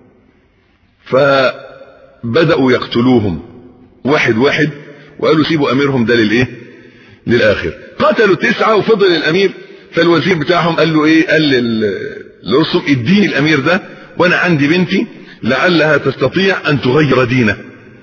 S1: فبدأوا يقتلوهم واحد واحد، وقالوا سيبوا أميرهم ده للإيه؟ للآخر. قتلوا 9 وفضل الأمير. فالوزير بتاعهم قال له إيه؟ قال لرستم اديني الأمير ده وأنا عندي بنتي لعلها تستطيع أن تغير دينه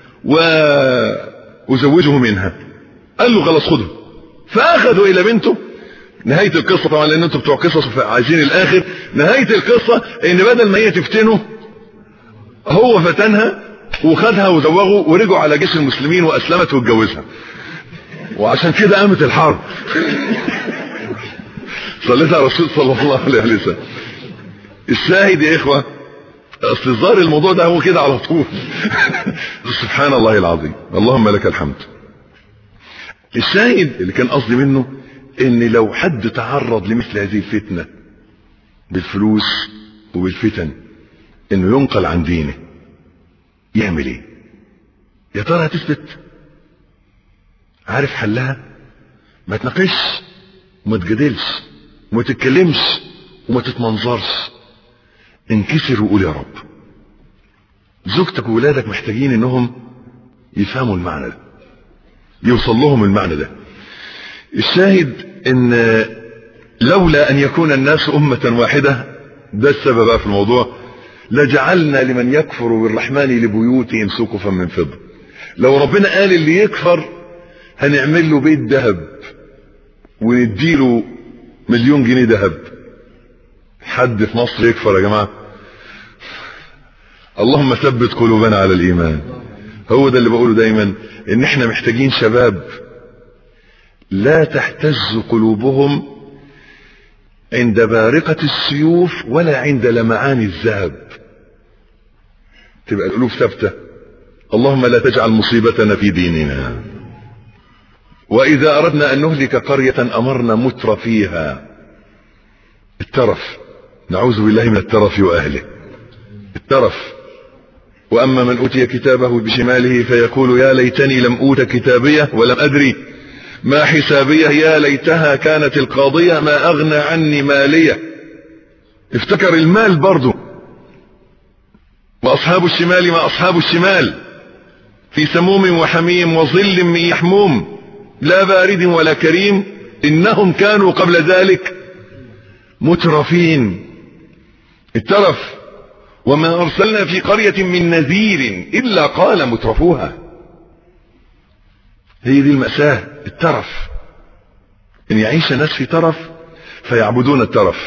S1: وأزوجه منها. قال له خلاص خده. فأخذوا إلى بنته. نهاية القصة طبعا لأن أنتم بتوع قصص فعايزين الآخر. نهاية القصة إن بدل ما هي تفتنه هو فتنها وخدها وزوغوا ورجعوا على جيش المسلمين وأسلمت واتجوزها، وعشان كده قامت الحرب. صليت على الرسول صلى الله عليه وسلم. الشاهد يا إخوة، أصل الظاهر الموضوع ده هو كده على طول. سبحان الله العظيم، اللهم لك الحمد. الشاهد اللي كان قصدي منه ان لو حد تعرض لمثل هذه الفتنة بالفلوس وبالفتن انه ينقل عن دينه، يعمل ايه؟ يا ترى هتثبت؟ عارف حلها؟ ما تناقشش وما تجادلش وما تتكلمش وما تتمنظرش، انكسر وقول يا رب. زوجتك وولادك محتاجين انهم يفهموا المعنى ده، يوصل لهم المعنى ده. الشاهد ان لولا ان يكون الناس امة واحدة، ده السبب في الموضوع، لجعلنا لمن يكفر بالرحمن لبيوتهم سقفا من فضة. لو ربنا قال اللي يكفر هنعمل له بيت ذهب ونديله 1,000,000 جنيه ذهب، حد في مصر يكفر يا جماعة؟ اللهم ثبت قلوبنا على الايمان. هو ده اللي بقوله دايما، ان احنا محتاجين شباب لا تهتز قلوبهم عند بارقة السيوف ولا عند لمعان الذهب، تبقى القلوب ثابتة. اللهم لا تجعل مصيبتنا في ديننا. وإذا أردنا أن نهلك قرية أمرنا متر فيها. الترف، نعوذ بالله من الترف وأهله. الترف. وأما من أوتي كتابه بشماله فيقول يا ليتني لم أوت كتابيه ولم أدري ما حسابيه يا ليتها كانت القاضية ما أغنى عني مالية. افتكر المال برضو، واصحاب الشمال ما اصحاب الشمال في سموم وحميم وظل من يحموم لا بارد ولا كريم انهم كانوا قبل ذلك مترفين. الترف وما ارسلنا في قرية من نذير الا قال مترفوها. هي دي المأساة، الترف، ان يعيش الناس في ترف فيعبدون الترف.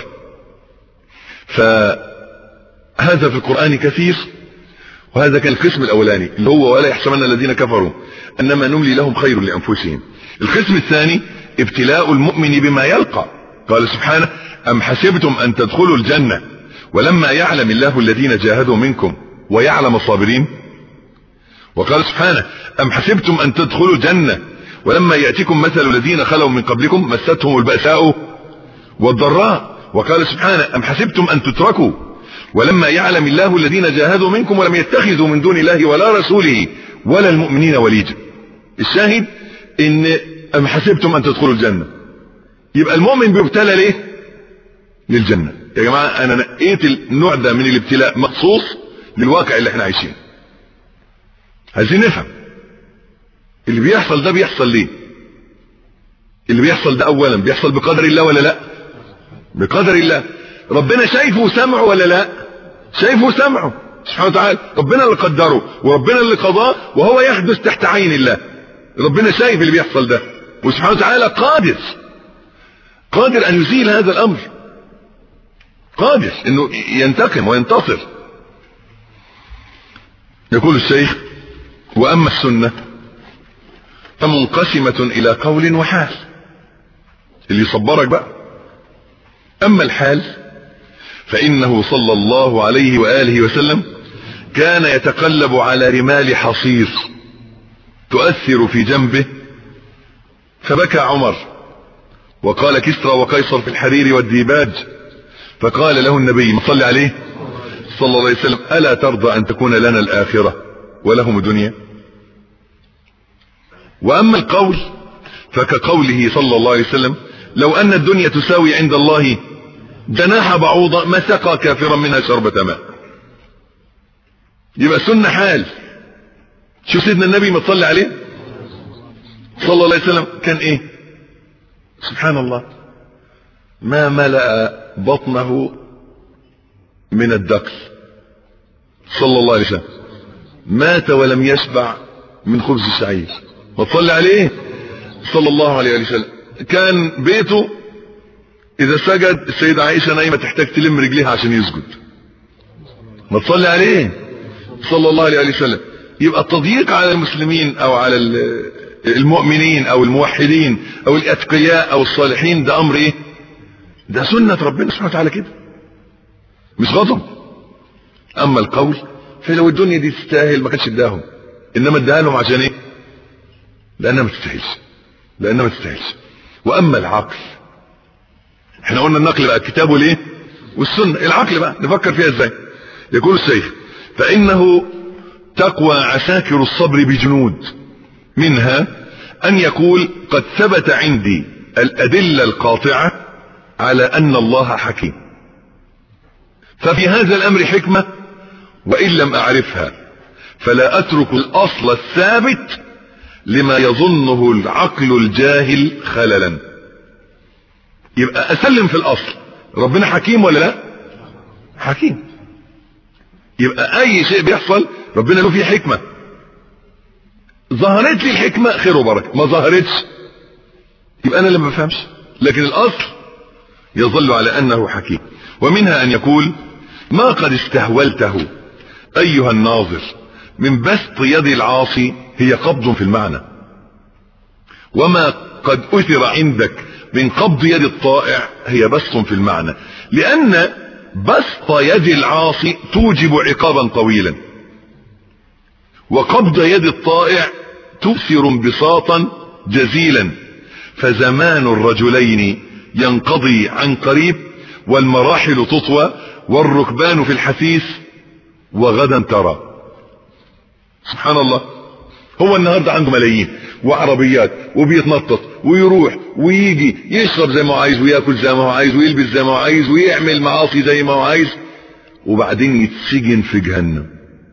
S1: فهذا في القرآن كثير. وهذا كان القسم الاولاني اللي هو ولا يحسبن الذين كفروا انما نملي لهم خير لانفسهم. القسم الثاني ابتلاء المؤمن بما يلقى. قال سبحانه ام حسبتم ان تدخلوا الجنة ولما يعلم الله الذين جاهدوا منكم ويعلم الصابرين. وقال سبحانه ام حسبتم ان تدخلوا الجنة ولما يأتيكم مثل الذين خلوا من قبلكم مستهم البأساء والضراء. وقال سبحانه ام حسبتم ان تتركوا ولما يعلم الله الذين جاهدوا منكم ولم يتخذوا من دون الله ولا رسوله ولا المؤمنين وليجا. الشاهد ان ام حسبتم ان تدخلوا الجنة، يبقى المؤمن بيبتلى ليه؟ للجنة. يا جماعة انا نقيت النوع ده من الابتلاء مخصوص للواقع اللي احنا عايشينه. عايزين نفهم اللي بيحصل ده بيحصل ليه. اللي بيحصل ده اولا بيحصل بقدر الله ولا لا؟ بقدر الله. ربنا شايفه وسمعه ولا لا؟ شايفه وسمعه سبحانه وتعالى. ربنا اللي قدره وربنا اللي قضاه وهو يحدث تحت عين الله. ربنا شايف اللي بيحصل ده وسبحانه وتعالى قادر ان يزيل هذا الامر، قادر انه ينتقم وينتصر. يقول الشيخ واما السنة فمنقسمة الى قول وحال. اللي يصبرك بقى. اما الحال فانه صلى الله عليه وآله وسلم كان يتقلب على رمال حصير تؤثر في جنبه فبكى عمر وقال كسرى وقيصر في الحرير والديباج. فقال له النبي صلى عليه صلى الله عليه وسلم ألا ترضى أن تكون لنا الآخرة ولهم الدنيا. وأما القول فكقوله صلى الله عليه وسلم لو أن الدنيا تساوي عند الله جناح بعوضة ما سقى كافرا منها شربة ماء. يبقى سنة حال. شوف سيدنا النبي ما تصلي عليه صلى الله عليه وسلم كان ايه؟ سبحان الله ما ملأ بطنه من الدقل صلى الله عليه وسلم. مات ولم يشبع من خبز الشعير. ما تصلي عليه صلى الله عليه وسلم. كان بيته اذا سجد السيدة عائشة نايمة تحتاج تلم رجليها عشان يسجد. ما تصلي عليه صلى الله عليه وسلم. يبقى التضييق على المسلمين او على المؤمنين او الموحدين او الاتقياء او الصالحين ده امر ايه؟ ده سنة ربنا سبحانه وتعالى كده، مش غضب. اما القول فلو الدنيا دي تستاهل ما كانش اداهم، انما اداها لهم عشان ايه؟ لانها ما تستاهلش. واما العقل احنا قلنا النقل بقى الكتاب والايه والسنة. العقل بقى نفكر فيها ازاي. يقول الشيخ فانه تقوى عساكر الصبر بجنود منها ان يقول قد ثبت عندي الادلة القاطعة على ان الله حكيم ففي هذا الامر حكمة وان لم اعرفها فلا اترك الاصل الثابت لما يظنه العقل الجاهل خللا. يبقى اسلم في الاصل ربنا حكيم ولا لا؟ حكيم. يبقى اي شيء بيحصل ربنا له فيه حكمة. ظهرت لي الحكمة خير وبركة، ما ظهرتش يبقى انا اللي ما بفهمش، لكن الاصل يظل على انه حكيم. ومنها ان يقول ما قد استهولته ايها الناظر من بسط يد العاصي هي قبض في المعنى، وما قد اثر عندك من قبض يد الطائع هي بسط في المعنى، لان بسط يد العاصي توجب عقابا طويلا، وقبض يد الطائع تؤثر انبساطا جزيلا، فزمان الرجلين ينقضي عن قريب والمراحل تطوى والركبان في الحثيث وغدا ترى. سبحان الله. هو النهاردة عنده ملايين وعربيات وبيتنطط ويروح ويجي يشرب زي ما هو عايز ويأكل زي ما هو عايز ويلبس زي ما هو عايز ويعمل معاصي زي ما هو عايز، وبعدين يتسجن في جهنم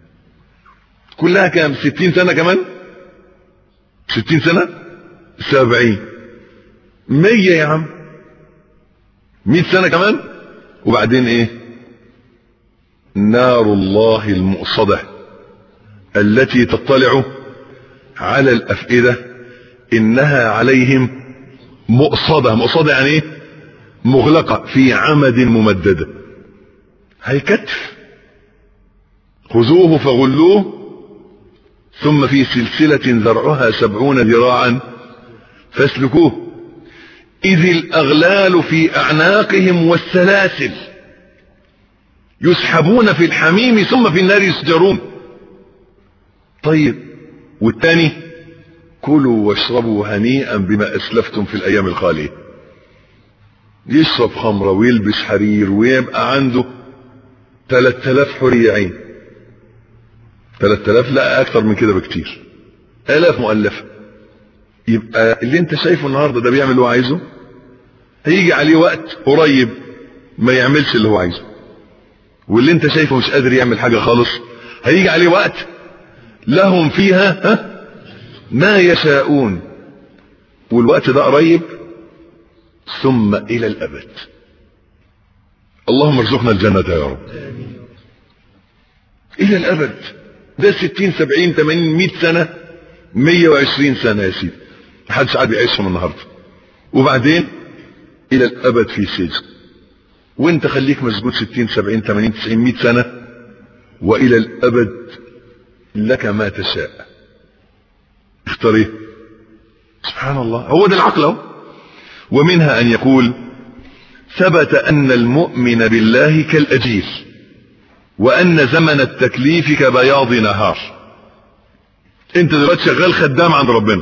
S1: كلها كام؟ 60 سنة كمان، 60 سنة، 70، 100 يا عم، 100 سنة كمان. وبعدين ايه؟ نار الله المؤصدة التي تطلع على الأفئدة إنها عليهم مؤصدة. مؤصدة يعني ايه؟ مغلقة في عمد ممددة. هيكتف. خذوه فغلوه ثم في سلسلة ذرعها 70 ذراعا فاسلكوه إذ الأغلال في أعناقهم والسلاسل يسحبون في الحميم ثم في النار يسجرون. طيب والتاني؟ كلوا واشربوا هنيئا بما أسلفتم في الأيام الخالية. يشرب خمرة ويلبس حرير ويبقى عنده 3000 حورية عين. 3000؟ لا أكثر من كده بكتير، آلاف مؤلفة. يبقى اللي انت شايفه النهاردة ده بيعمل اللي هو عايزه، هيجي عليه وقت قريب ما يعملش اللي هو عايزه. واللي انت شايفه مش قادر يعمل حاجة خالص، هيجي عليه وقت لهم فيها ما يشاءون. والوقت ده قريب ثم إلى الأبد. اللهم ارزقنا الجنة يا رب. إلى الأبد. ده 60 70 80 100 سنة، 120 سنة يا سيدي، محدش عاد يعيشهم النهاردة. وبعدين إلى الأبد في سجن. وانت خليك مسجود 60 70 80 90 100 سنة، وإلى الأبد لك ما تشاء. اختار ايه؟ سبحان الله، هو ده العقل اهو. ومنها أن يقول ثبت أن المؤمن بالله كالأجير، وأن زمن التكليف كبياض نهار. انت دلوقتي شغال خدام عند ربنا،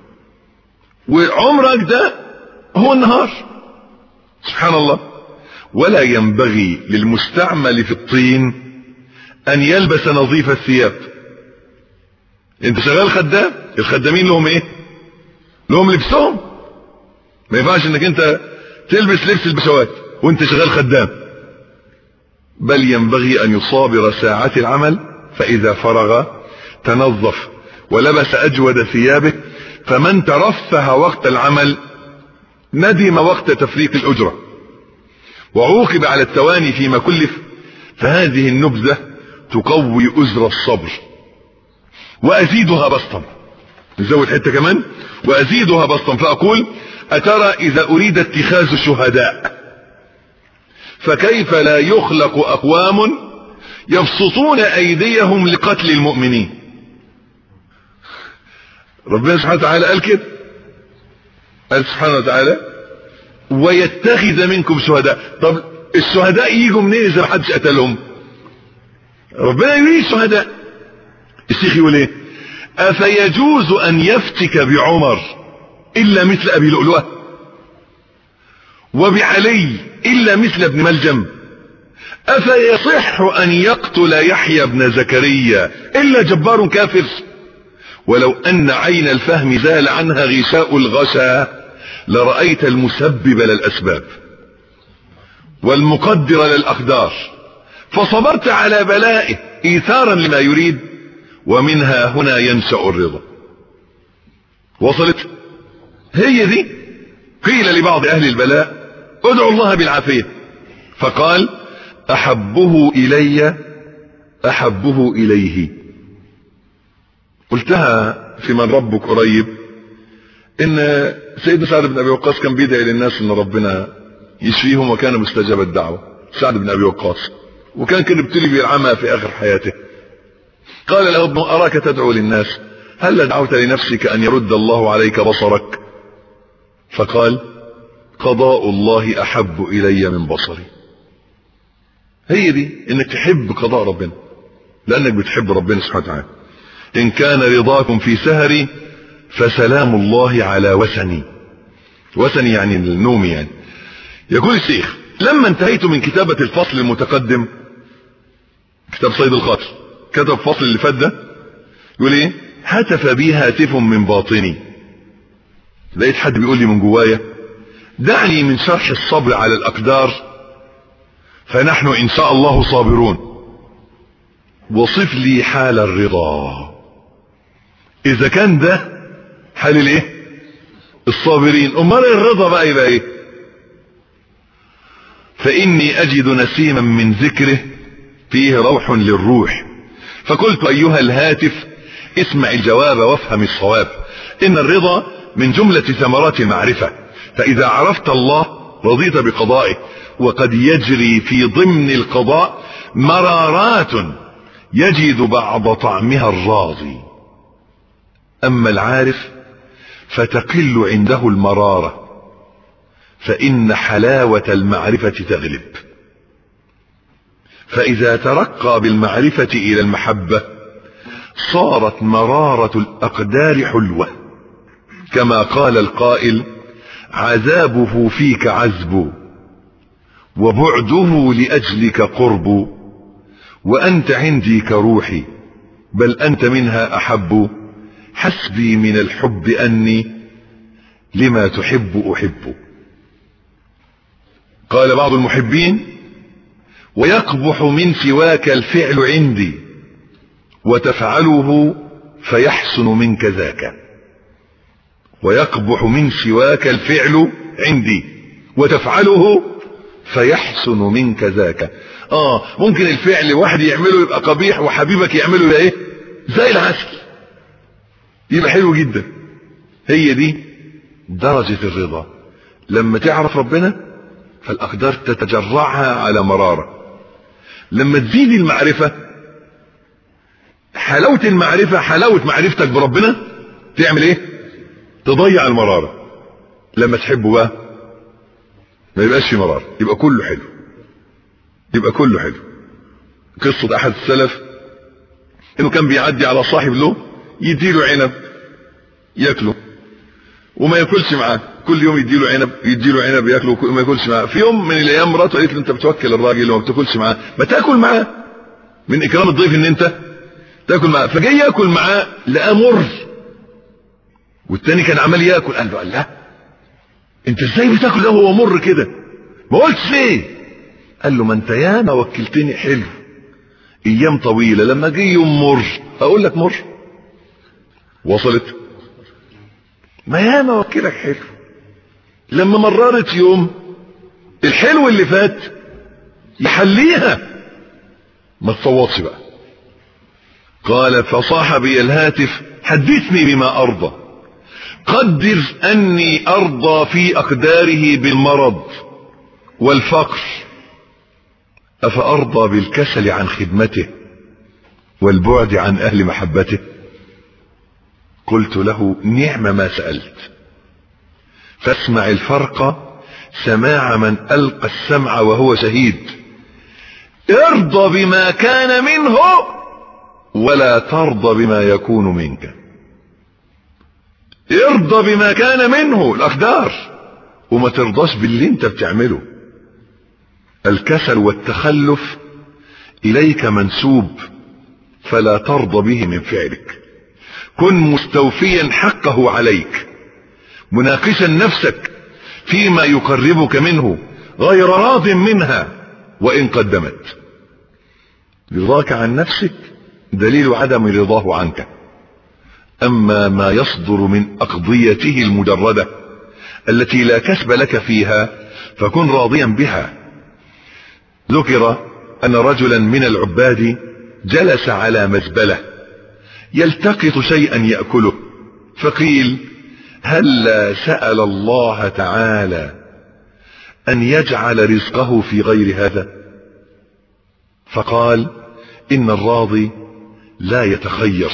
S1: وعمرك ده هو النهار. سبحان الله. ولا ينبغي للمستعمل في الطين أن يلبس نظيف الثياب. انت شغال خدام، الخدامين لهم ايه؟ لهم لبسهم. ما ينفعش انك انت تلبس لبس البشوات وانت شغال خدام، بل ينبغي ان يصابر ساعات العمل، فاذا فرغ تنظف ولبس اجود ثيابه. فمن ترفه وقت العمل ندم وقت تفريق الاجرة، وعوقب على التواني فيما كلف. فهذه النبذة تقوي أزر الصبر. وأزيدها بسطا، نزود حتة كمان، وأزيدها بسطا فأقول أترى إذا أريد اتخاذ شهداء فكيف لا يخلق أقوام يبسطون أيديهم لقتل المؤمنين. ربنا سبحانه وتعالى قال كده، قال سبحانه وتعالى ويتخذ منكم شهداء. طب الشهداء يجوا منين إذا ما حدش قتلهم؟ ربنا يريد شهداء. الشيخ يقول ايه؟ أفيجوز أن يفتك بعمر إلا مثل أبي لؤلؤة، وبعلي إلا مثل ابن ملجم، أفيصح أن يقتل يحيى بن زكريا إلا جبار كافر، ولو أن عين الفهم زال عنها غشاء الغشا لرأيت المسبب للأسباب والمقدر للأقدار، فصبرت على بلائه إيثارا لما يريد، ومنها هنا ينشأ الرضا. وصلت؟ هي دي. قيل لبعض أهل البلاء ادعوا الله بالعافية، فقال أحبه إلي أحبه إليه. قلتها في من ربك قريب، إن سيدنا سعد بن أبي وقاص كان بيدعي للناس إن ربنا يشفيهم، وكان مستجاب الدعوة. سعد بن أبي وقاص، وكان ابتلي بالعمى في آخر حياته. قال له ابن أراك تدعو للناس، هل دعوت لنفسك أن يرد الله عليك بصرك؟ فقال قضاء الله أحب إلي من بصري. هي دي، إنك تحب قضاء ربنا لأنك بتحب ربنا سبحانه وتعالى. إن كان رضاكم في سهري فسلام الله على وسني. وسني يعني النوم يعني. يقول الشيخ لما انتهيت من كتابة الفصل المتقدم، كتاب صيد الخاطر، كتب فصل اللي فات ده، يقول ايه؟ هتف بي هاتف من باطني. لقيت حد بيقول لي من جوايا دعني من شرح الصبر على الأقدار فنحن إن شاء الله صابرون. وصف لي حال الرضا. اذا كان ده حال الايه؟ الصابرين، امال الرضا بقى يبقى ايه؟ فاني اجد نسيما من ذكره فيه روح للروح، فقلت ايها الهاتف اسمع الجواب وافهم الصواب. ان الرضا من جملة ثمرات المعرفة، فاذا عرفت الله رضيت بقضائه، وقد يجري في ضمن القضاء مرارات يجد بعض طعمها الراضي. اما العارف فتقل عنده المرارة، فان حلاوة المعرفة تغلب. فاذا ترقى بالمعرفة الى المحبة صارت مرارة الاقدار حلوة، كما قال القائل عذابه فيك عذب وبعده لأجلك قرب، وأنت عندي كروحي بل أنت منها أحب، حسبي من الحب أني لما تحب أحب. قال بعض المحبين ويقبح من سواك الفعل عندي وتفعله فيحسن منك ذاك. ويقبح من سواك الفعل عندي وتفعله فيحسن منك ذاك. ممكن الفعل واحد يعمله يبقى قبيح وحبيبك يعمله يبقى ايه؟ زي العسل، يبقى حلو جدا. هي دي درجة الرضا. لما تعرف ربنا فالاقدار تتجرعها على مرارة. لما تزيد المعرفة، حلاوة المعرفة، حلاوة معرفتك بربنا تعمل ايه؟ تضيع المرارة. لما تحبه بقى ما يبقاش في مرارة، يبقى كله حلو، يبقى كله حلو. قصة احد السلف انه كان بيعدي على صاحب له يديله عنب ياكله وما ياكلش معاه، كل يوم يديله عنب ياكله وما ياكلش معاه. في يوم من الايام مراته قالت له انت بتوكل الراجل وما بتاكلش معاه، ما تاكل معاه، من اكرام الضيف ان انت تاكل معاه. فجاي ياكل معاه لقاه مر، والتاني كان عمال ياكل. قال له لا انت ازاي بتاكل ده وهو مر كده؟ ما قلتش ليه؟ قال له ما انت ياما وكلتني حلو ايام طويله، لما جه يوم مر اقول لك مر. وصلت؟ ما ياما وكلك حلو، لما مررت يوم الحلو اللي فات يحليها، ما تصوتش بقى. قال فصاح بي الهاتف حدثني بما ارضى، قدر اني ارضى في اقداره بالمرض والفقر، افارضى بالكسل عن خدمته والبعد عن اهل محبته؟ قلت له نعم ما سألت، فاسمع الفرق سماع من القى السمع وهو شهيد. ارضى بما كان منه ولا ترضى بما يكون منك. ارضى بما كان منه الاقدار، وما ترضاش باللي انت بتعمله. الكسل والتخلف اليك منسوب، فلا ترضى به من فعلك. كن مستوفيا حقه عليك، مناقشا نفسك فيما يقربك منه، غير راض منها وان قدمت. رضاك عن نفسك دليل عدم رضاه عنك. اما ما يصدر من اقضيته المجردة التي لا كسب لك فيها فكن راضيا بها. ذكر ان رجلا من العباد جلس على مزبلة يلتقط شيئا يأكله، فقيل هل سأل الله تعالى ان يجعل رزقه في غير هذا؟ فقال ان الراضي لا يتخير،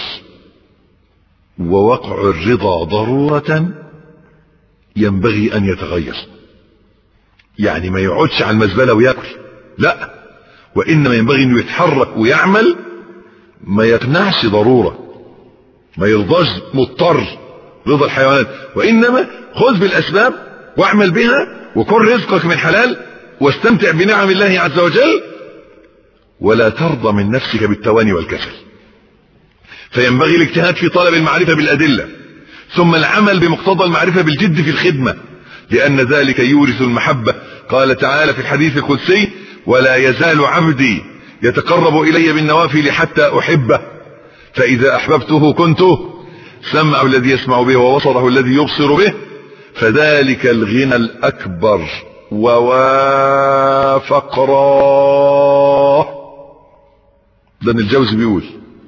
S1: ووقع الرضا ضرورة ينبغي ان يتغير. يعني ما يقعدش على المزبلة ويأكل، لا، وانما ينبغي انه يتحرك ويعمل، ما يقنعش ضرورة، ما يرضاش مضطر رضا الحيوانات، وانما خذ بالاسباب واعمل بها، وكن رزقك من حلال، واستمتع بنعم الله عز وجل، ولا ترضى من نفسك بالتواني والكسل. فينبغي الاجتهاد في طلب المعرفة بالأدلة، ثم العمل بمقتضى المعرفة بالجد في الخدمة، لأن ذلك يورث المحبة. قال تعالى في الحديث القدسي ولا يزال عبدي يتقرب إلي بالنوافل حتى أحبه، فإذا أحببته كنت سمعه الذي يسمع به وبصره الذي يبصر به، فذلك الغنى الأكبر ووافقراه. ده ابن الجوزي بيقول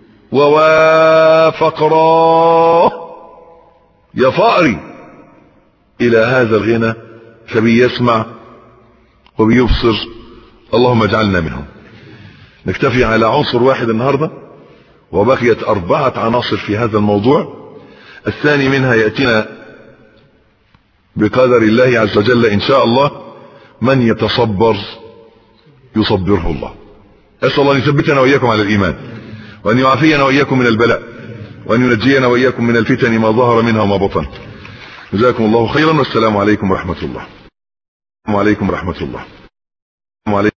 S1: ووافقراه، يا فقري إلى هذا الغنى فبيسمع وبيبصر، اللهم اجعلنا منهم. نكتفي على عنصر واحد النهاردة، وبقيت 4 عناصر في هذا الموضوع. الثاني منها يأتينا بقدر الله عز وجل إن شاء الله. من يتصبر يصبره الله. أسأل الله أن يثبتنا وإياكم على الإيمان، وأن يعافينا وإياكم من البلاء، وأن ينجينا وإياكم من الفتن ما ظهر منها وما بطن. جزاكم الله خيرا، والسلام عليكم ورحمة الله. وعليكم ورحمة الله.